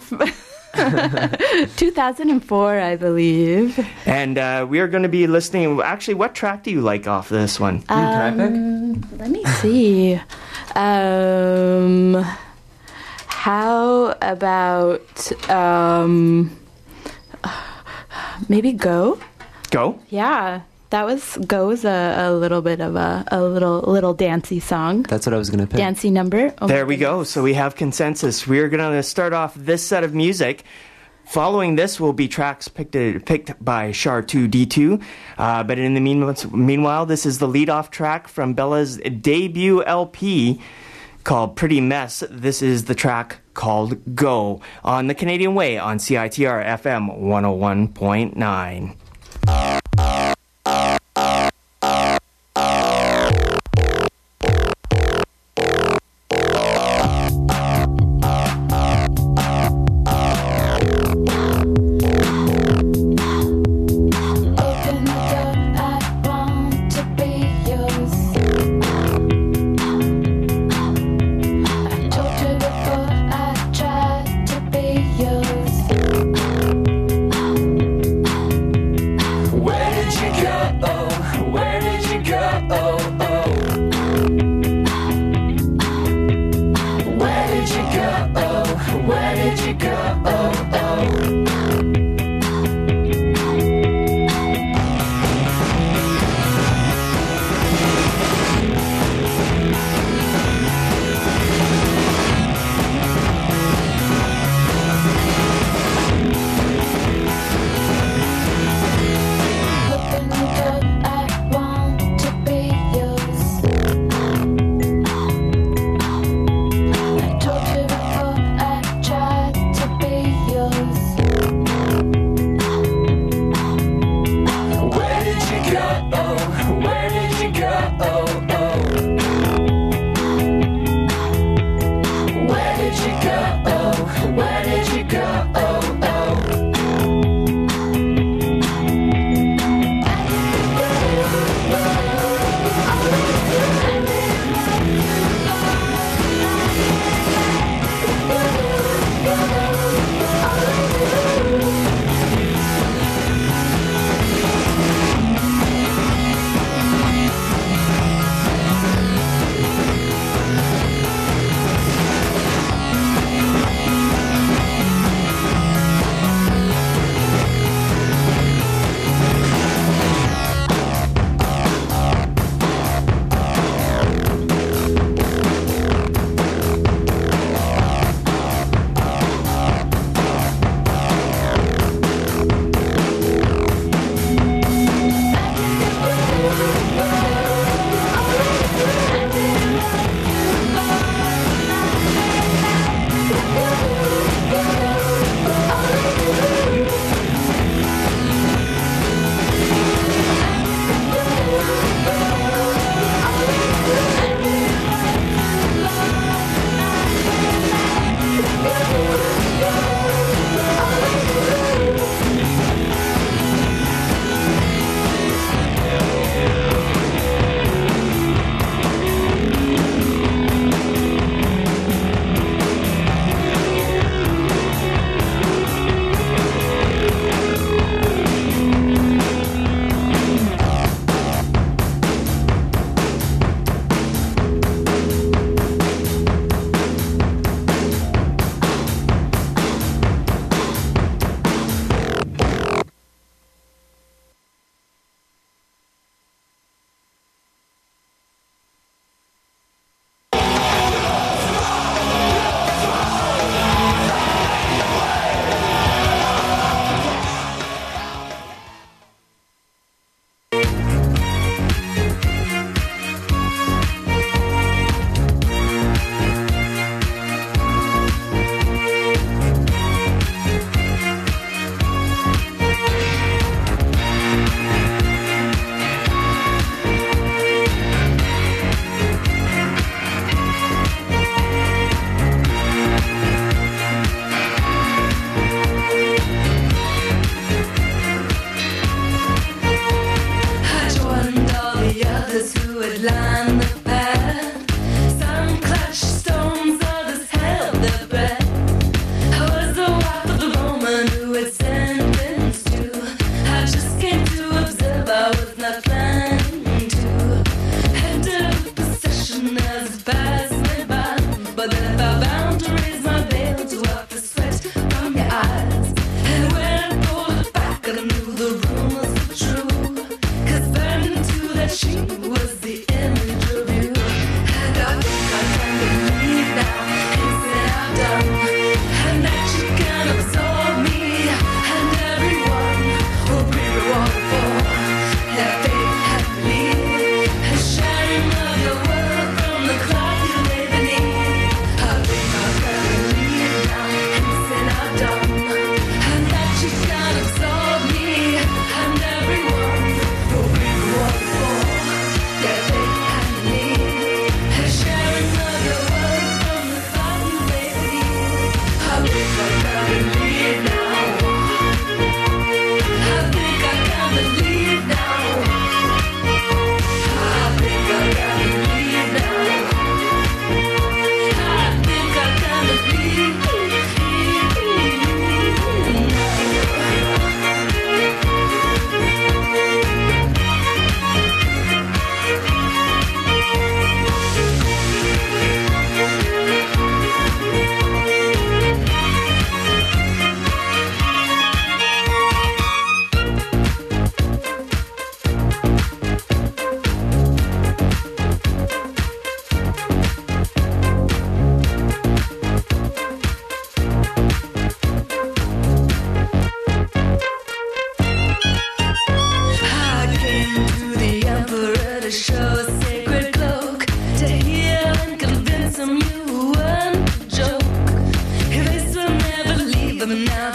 2004, I believe. And we are going to be listening. Actually, what track do you like off this one? Can I pick? Let me see. How about maybe Go? Go. Yeah, that was Go's a little bit of a little dancey song. That's what I was going to pick. Dancey number. Oh, There we go. So we have consensus. We are going to start off this set of music. Following this will be tracks picked by Char2D2. But in the meanwhile, this is the lead-off track from Bella's debut LP called Pretty Mess. This is the track called Go on the Canadian Way on CITR FM 101.9.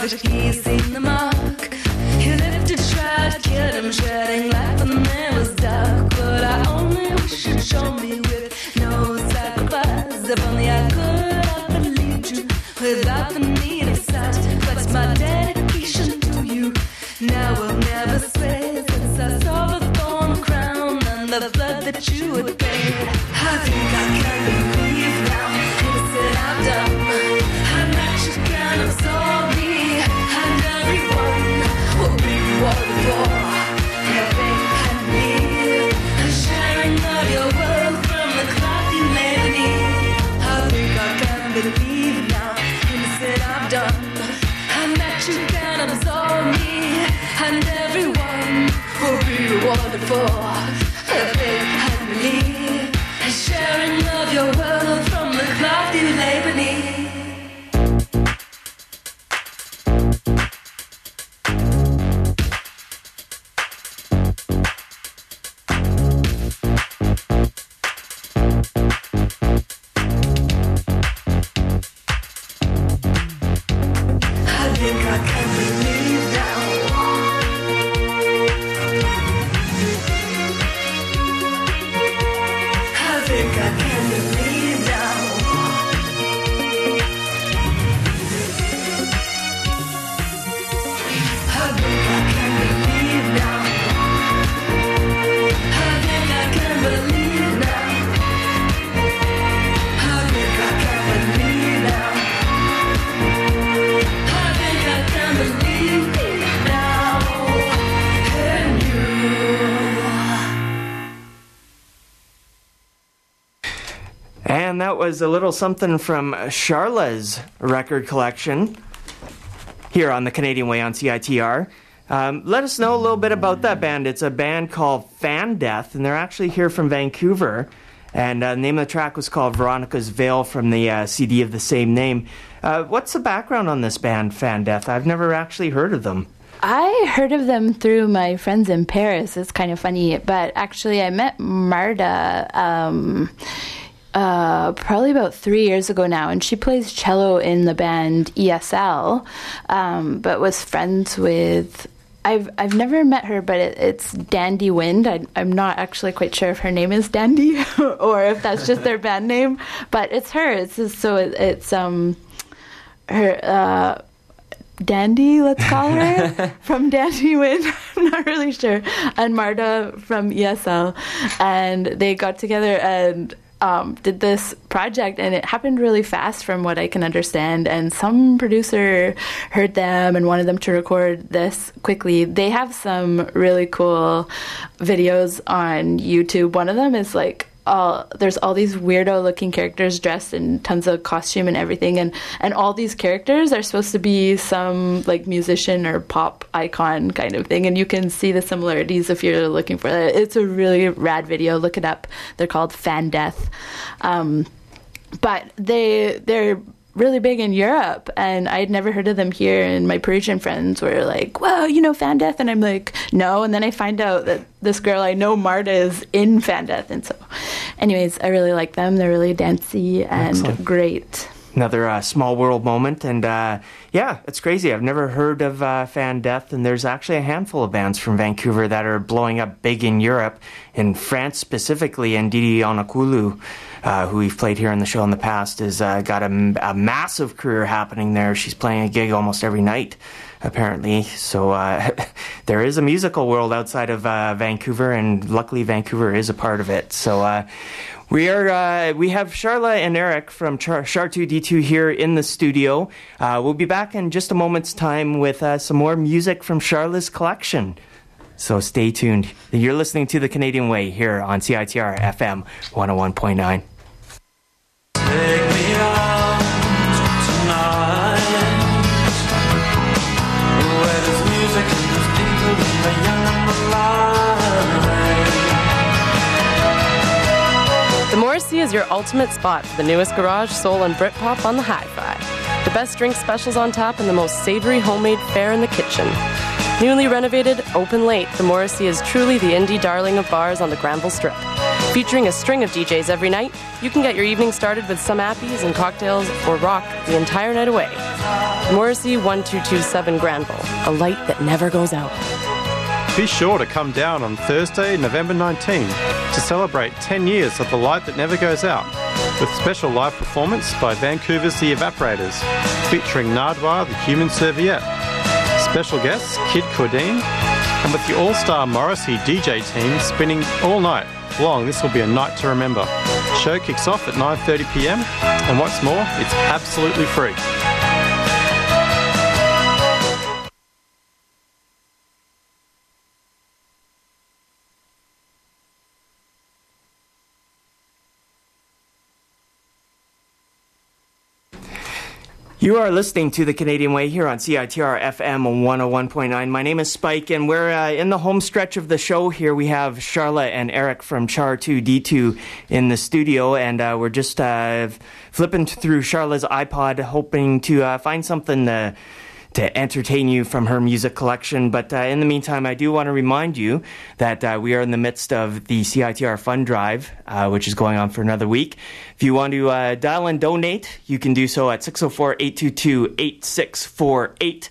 but he's seen the mark. He lived to try to kill him, shedding light when there was dark. But I only wish you'd show me with no sacrifice. If only I could have believed you without the need of sight. But my dedication to you now will never sway. Since I saw the thorn crown and the blood that you had paid, I think I can believe now. Innocent I've done, and that you can absorb me, and everyone will be rewarded for having had me. A sharing of your world from the cloth you lay beneath. I think I can believe now. Innocent I've done, and that you can absorb me, and everyone will be rewarded for having had me. A sharing of your world from the cloth you lay beneath. And that was a little something from Charla's record collection here on the Canadian Way on CITR. Let us know a little bit about that band. It's a band called Fan Death, and they're actually here from Vancouver. And the name of the track was called Veronica's Veil from the CD of the same name. What's the background on this band, Fan Death? I've never actually heard of them. I heard of them through my friends in Paris. It's kind of funny, but actually I met Marta probably about 3 years ago now, and she plays cello in the band ESL, but was friends with... I've never met her, but it's Dandy Wind. I'm not actually quite sure if her name is Dandy or if that's just their band name, but it's her. It's her... Dandy, let's call her, from Dandy Wind. I'm not really sure. And Marta from ESL. And they got together and did this project, and it happened really fast from what I can understand. And some producer heard them and wanted them to record this quickly. They have some really cool videos on YouTube. One of them is like, there's all these weirdo looking characters dressed in tons of costume and everything, and all these characters are supposed to be some like musician or pop icon kind of thing, and you can see the similarities if you're looking for it. It's a really rad video. Look it up. They're called Fan Death. But they're really big in Europe, and I'd never heard of them here, and my Parisian friends were like, well, you know Fan Death? And I'm like, no. And then I find out that this girl I know, Marta, is in Fan Death. And so anyways, I really like them. They're really dancey and Excellent. Great. Another small world moment, and yeah, it's crazy. I've never heard of Fan Death, and there's actually a handful of bands from Vancouver that are blowing up big in Europe, in France specifically, and Didi Onakulu, who we've played here on the show in the past, has got a massive career happening there. She's playing a gig almost every night, apparently. So there is a musical world outside of Vancouver, and luckily Vancouver is a part of it. So we have Charla and Eric from Char2D2 here in the studio. We'll be back in just a moment's time with some more music from Charla's collection. So stay tuned. You're listening to The Canadian Way here on CITR FM 101.9. Take me out tonight, where there's music and there's people and the young and the live. The Morrissey is your ultimate spot for the newest garage, soul, and Britpop on the hi-fi. The best drink specials on tap and the most savory homemade fare in the kitchen. Newly renovated, open late, the Morrissey is truly the indie darling of bars on the Granville Strip. Featuring a string of DJs every night, you can get your evening started with some appies and cocktails or rock the entire night away. Morrissey 1227 Granville, a light that never goes out. Be sure to come down on Thursday, November 19, to celebrate 10 years of The Light That Never Goes Out, with special live performance by Vancouver's The Evaporators, featuring Nardwar the Human Serviette, special guests Kid Cordine, and with the all-star Morrissey DJ team spinning all night long. This will be a night to remember. Show kicks off at 9:30 p.m, and what's more, it's absolutely free. You are listening to The Canadian Way here on CITR FM 101.9. My name is Spike, and we're in the home stretch of the show here. We have Charla and Eric from Char2D2 in the studio, and we're just flipping through Charla's iPod, hoping to find something to entertain you from her music collection. But in the meantime, I do want to remind you that we are in the midst of the CITR Fund Drive, which is going on for another week. If you want to dial and donate, you can do so at 604-822-8648,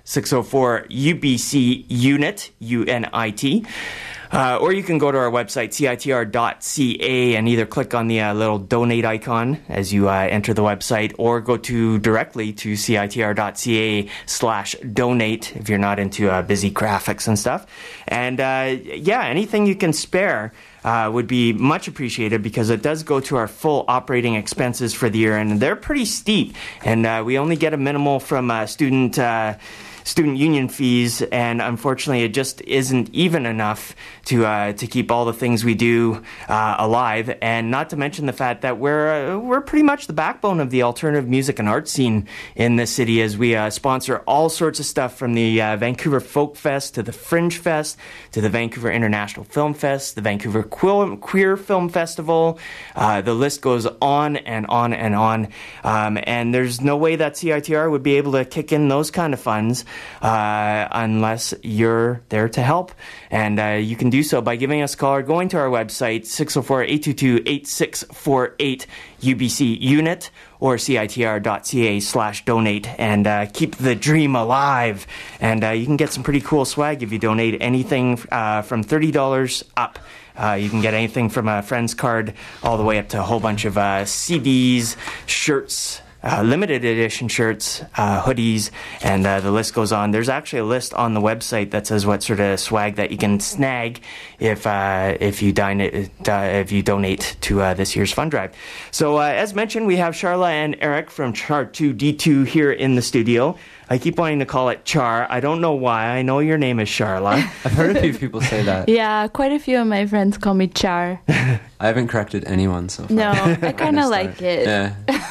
604-UBC-UNIT, UNIT. Or you can go to our website, citr.ca, and either click on the little donate icon as you enter the website, or go directly to citr.ca/donate if you're not into busy graphics and stuff. And anything you can spare would be much appreciated, because it does go to our full operating expenses for the year, and they're pretty steep. And we only get a minimal from student union fees, and unfortunately it just isn't even enough to keep all the things we do alive, and not to mention the fact that we're pretty much the backbone of the alternative music and art scene in this city, as we sponsor all sorts of stuff from the Vancouver Folk Fest to the Fringe Fest to the Vancouver International Film Fest, the Vancouver Queer Film Festival. The list goes on and on and on, and there's no way that CITR would be able to kick in those kind of funds unless you're there to help. And you can do so by giving us a call or going to our website, 604-822-8648 UBC Unit, or citr.ca/donate, and keep the dream alive. And you can get some pretty cool swag if you donate anything from $30 up. You can get anything from a friend's card all the way up to a whole bunch of CDs, shirts, limited edition shirts, hoodies, and the list goes on. There's actually a list on the website that says what sort of swag that you can snag if you donate to this year's fund drive. So as mentioned, we have Charla and Eric from Char2D2 here in the studio. I keep wanting to call it Char. I don't know why. I know your name is Charla. I've heard a few people say that. Yeah, quite a few of my friends call me Char. I haven't corrected anyone so far. No, I kind of like it. Yeah.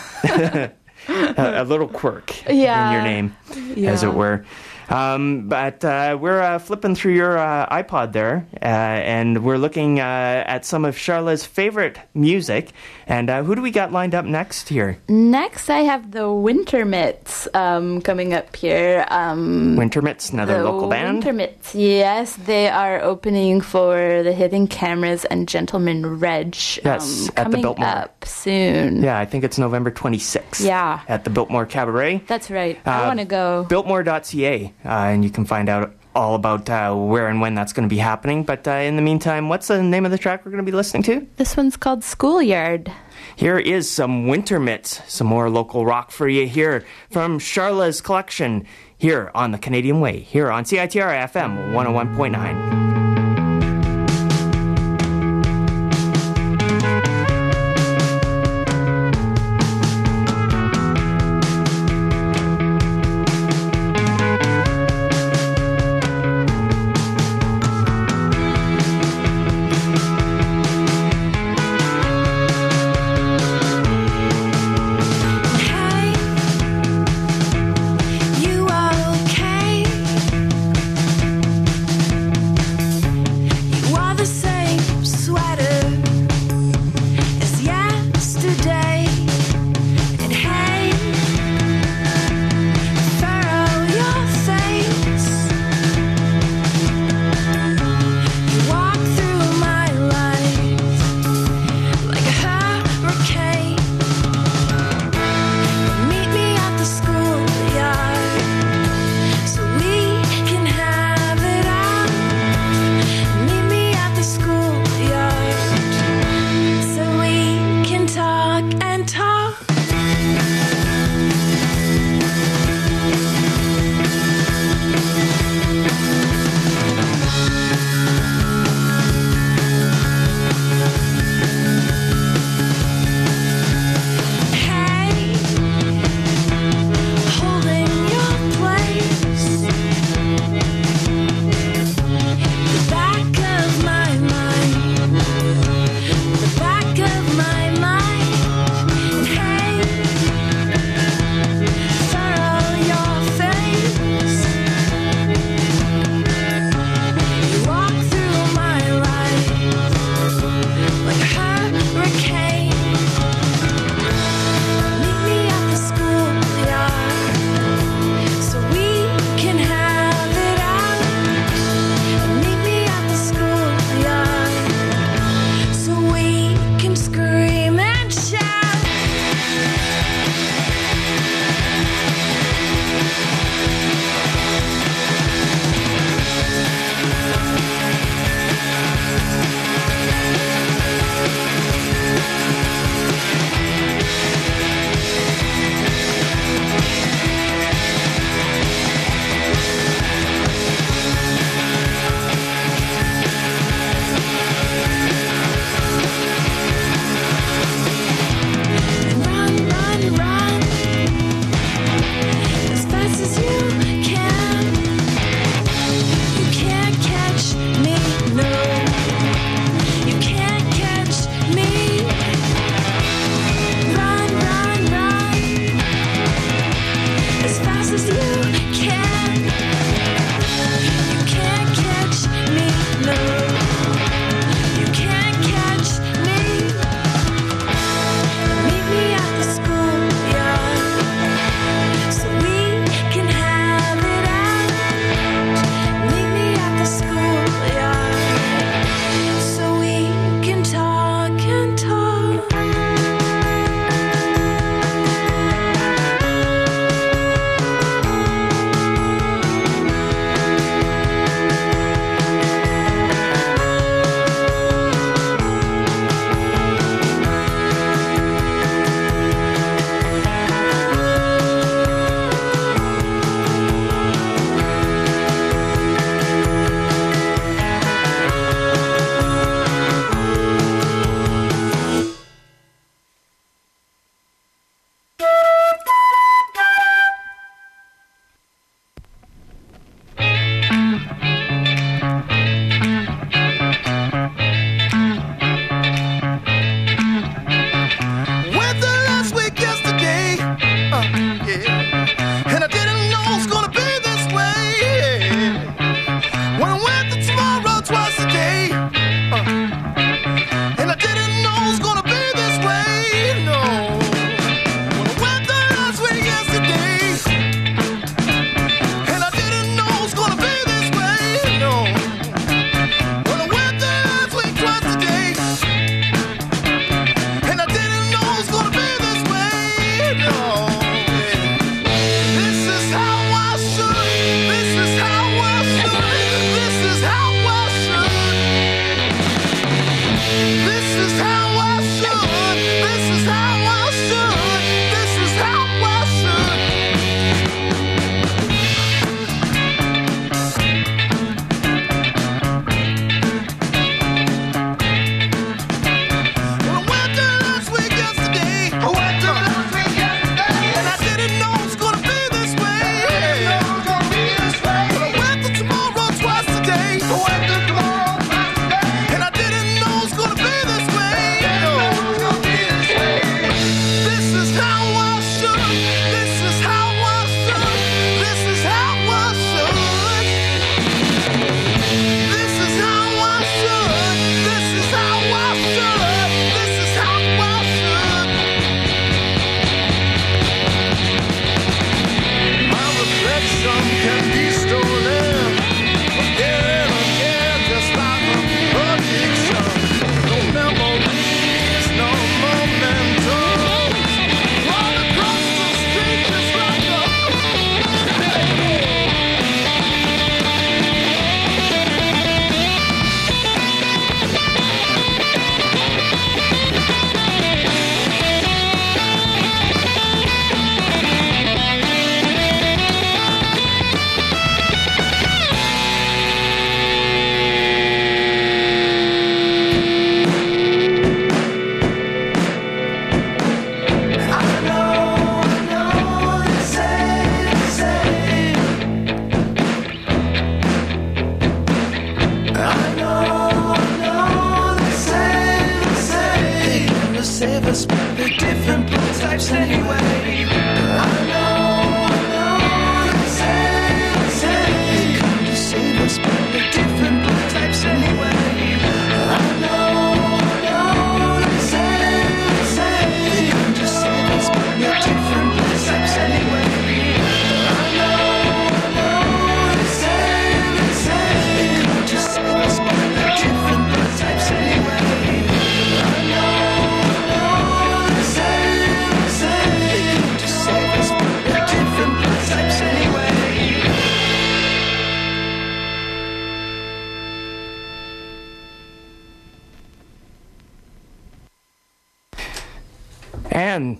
A little quirk in your name, as it were. But we're flipping through your iPod there, and we're looking at some of Charla's favorite music. And who do we got lined up next here? Next, I have the Wintermits coming up here. Wintermits, another local band? Wintermits, yes. They are opening for the Hidden Cameras and Gentleman Reg. Yes, at the Biltmore. Coming up soon. Yeah, I think it's November 26th. Yeah. At the Biltmore Cabaret. That's right. I want to go. Biltmore.ca, and you can find out all about where and when that's going to be happening. But in the meantime, what's the name of the track we're going to be listening to? This one's called Schoolyard. Here is some Wintermits, some more local rock for you here from Charla's collection here on the Canadian Way, here on CITR FM 101.9. You are okay. And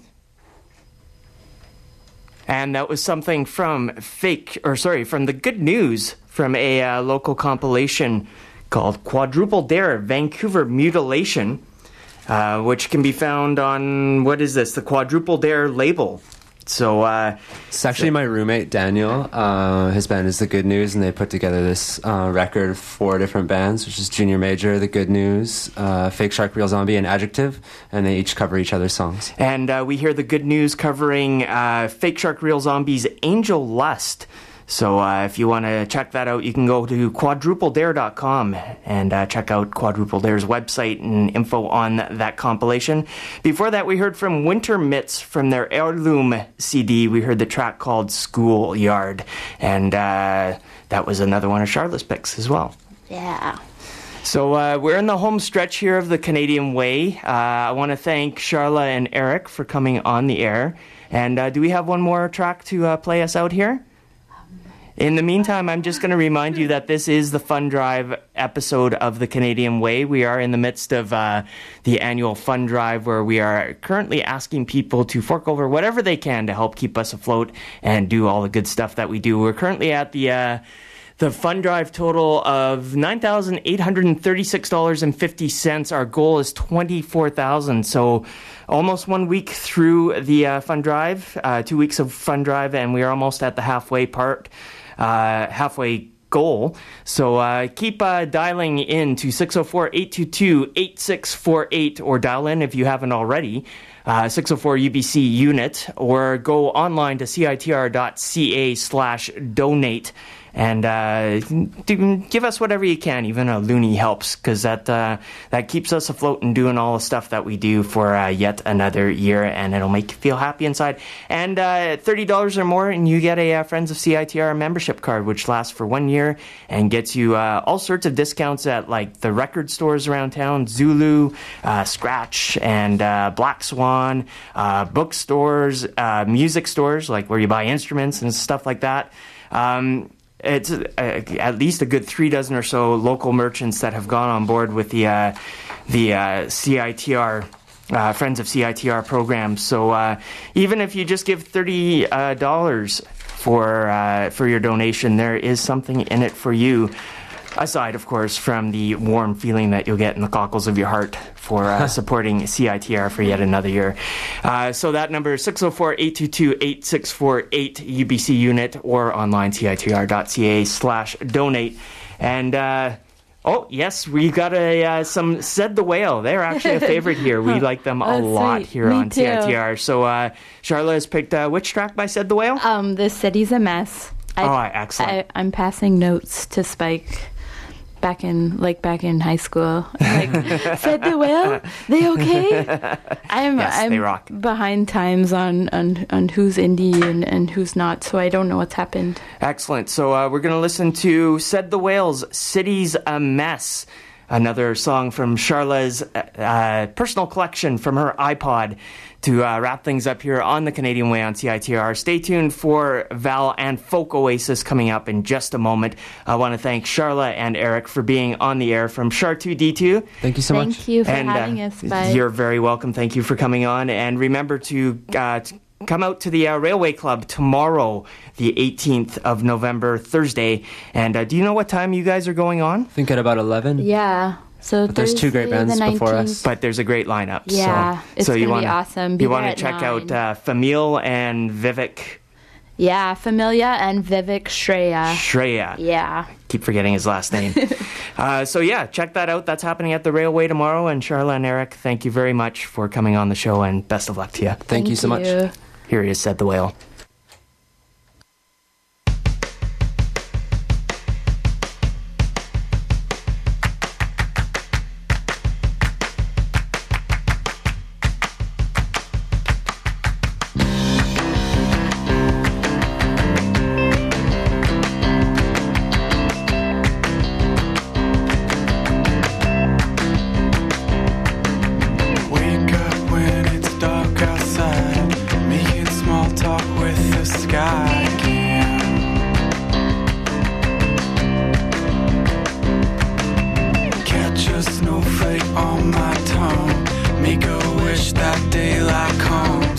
that was something from from the Good News, from a local compilation called Quadruple Dare Vancouver Mutilation, which can be found on, what is this, the Quadruple Dare label. So it's actually my roommate Daniel. His band is The Good News, and they put together this record of 4 different bands, which is Junior Major, The Good News, Fake Shark, Real Zombie, and Adjective, and they each cover each other's songs. And we hear The Good News covering Fake Shark, Real Zombie's Angel Lust. So if you want to check that out, you can go to quadrupledare.com and check out Quadruple Dare's website and info on that compilation. Before that, we heard from Winter Mitts from their Heirloom CD. We heard the track called Schoolyard. And that was another one of Charlotte's picks as well. Yeah. So we're in the home stretch here of the Canadian Way. I want to thank Charla and Eric for coming on the air. And do we have one more track to play us out here? In the meantime, I'm just going to remind you that this is the Fund Drive episode of the Canadian Way. We are in the midst of the annual Fund Drive, where we are currently asking people to fork over whatever they can to help keep us afloat and do all the good stuff that we do. We're currently at the Fund Drive total of $9,836.50. Our goal is $24,000. So almost 1 week through the Fund Drive, 2 weeks of Fund Drive, and we are almost at the halfway goal. So keep dialing in to 604-822-8648, or dial in if you haven't already, 604 UBC unit, or go online to citr.ca/donate. And give us whatever you can. Even a loonie helps, because that keeps us afloat and doing all the stuff that we do for yet another year, and it'll make you feel happy inside. And $30 or more, and you get a Friends of CITR membership card, which lasts for 1 year and gets you all sorts of discounts at like the record stores around town, Zulu, Scratch, and Black Swan, bookstores, music stores, like where you buy instruments and stuff like that. It's at least a good 3 dozen or so local merchants that have gone on board with the CITR Friends of CITR program. So even if you just give $30 for your donation, there is something in it for you. Aside, of course, from the warm feeling that you'll get in the cockles of your heart for supporting CITR for yet another year. So that number is 604-822-8648 UBC unit, or online citr.ca/donate. And oh, yes, we got some Said the Whale. They're actually a favorite here. We like them a lot here on CITR. So Charla has picked which track by Said the Whale? The City's a Mess. Excellent. I'm passing notes to Spike back in high school. Like, Said the Whale? They okay? I'm they rock. Behind times on who's indie and who's not, so I don't know what's happened. Excellent. So we're going to listen to Said the Whale's City's a Mess, another song from Charla's personal collection from her iPod, to wrap things up here on the Canadian Way on CITR. Stay tuned for Val and Folk Oasis coming up in just a moment. I want to thank Charla and Eric for being on the air from Char2D2. Thank you so much. Thank you for having us. Bye. You're very welcome. Thank you for coming on. And remember to come out to the Railway Club tomorrow, the 18th of November, Thursday. And do you know what time you guys are going on? I think at about 11. Yeah. So but there's two great bands before us. But there's a great lineup. Yeah, it's going to be awesome. You want to check out Famil and Vivek. Yeah, Familia and Vivek Shreya. Yeah. Keep forgetting his last name. So yeah, check that out. That's happening at the Railway tomorrow. And Charla and Eric, thank you very much for coming on the show, and best of luck to you. Thank you so much. Here he is, Said the Whale. Snowflake on my tongue, make a wish that daylight comes.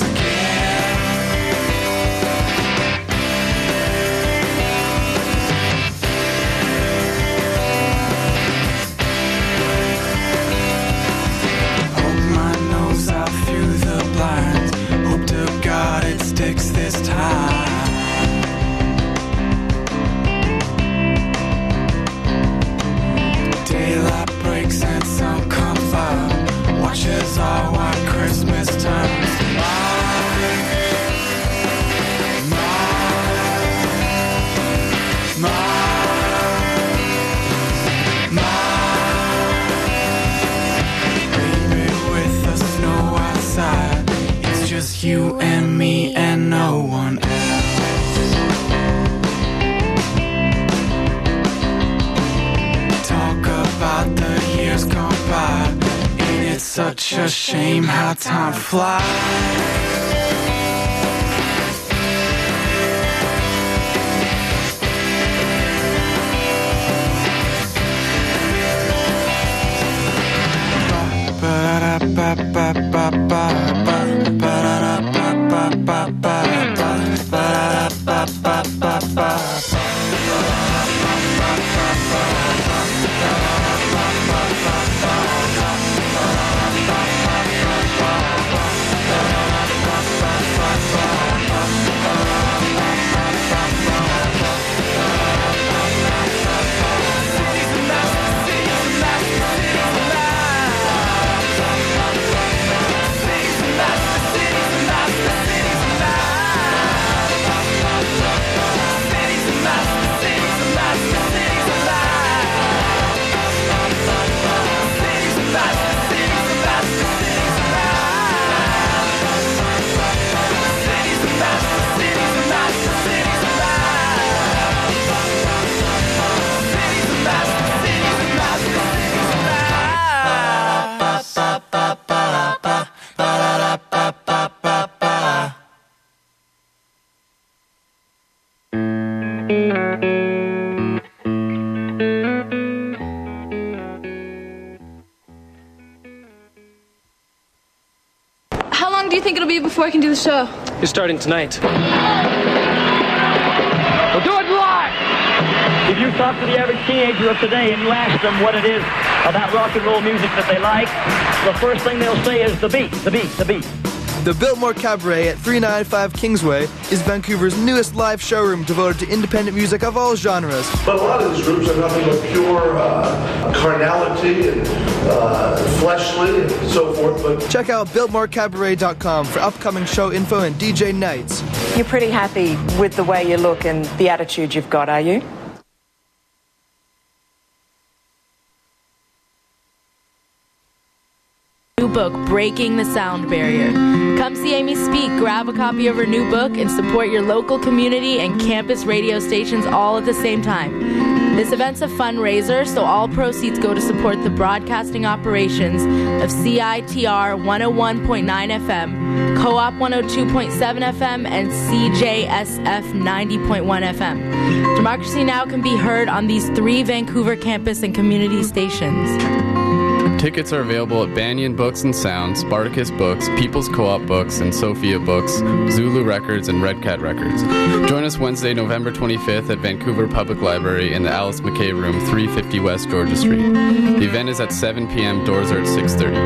a shame how time flies. How long do you think it'll be before I can do the show? You're starting tonight. We'll do it live! If you talk to the average teenager of today and you ask them what it is about rock and roll music that they like, the first thing they'll say is the beat, the beat, the beat. The Biltmore Cabaret at 395 Kingsway is Vancouver's newest live showroom devoted to independent music of all genres. But a lot of these groups are nothing but pure carnality and fleshly and so forth. But check out BiltmoreCabaret.com for upcoming show info and DJ nights. You're pretty happy with the way you look and the attitude you've got, are you? New book, Breaking the Sound Barrier. Come see Amy speak, grab a copy of her new book, and support your local community and campus radio stations all at the same time. This event's a fundraiser, so all proceeds go to support the broadcasting operations of CITR 101.9 FM, Co-op 102.7 FM, and CJSF 90.1 FM. Democracy Now! Can be heard on these 3 Vancouver campus and community stations. Tickets are available at Banyan Books and Sound, Spartacus Books, People's Co-op Books, and Sophia Books, Zulu Records, and Red Cat Records. Join us Wednesday, November 25th at Vancouver Public Library in the Alice McKay Room, 350 West Georgia Street. The event is at 7 p.m. Doors are at 6:30.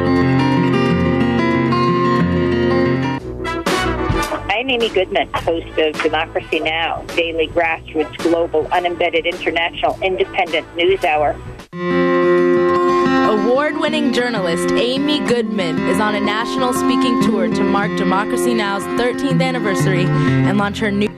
I'm Amy Goodman, host of Democracy Now!, daily grassroots, global, unembedded, international, independent news hour. Award-winning journalist Amy Goodman is on a national speaking tour to mark Democracy Now!'s 13th anniversary and launch her new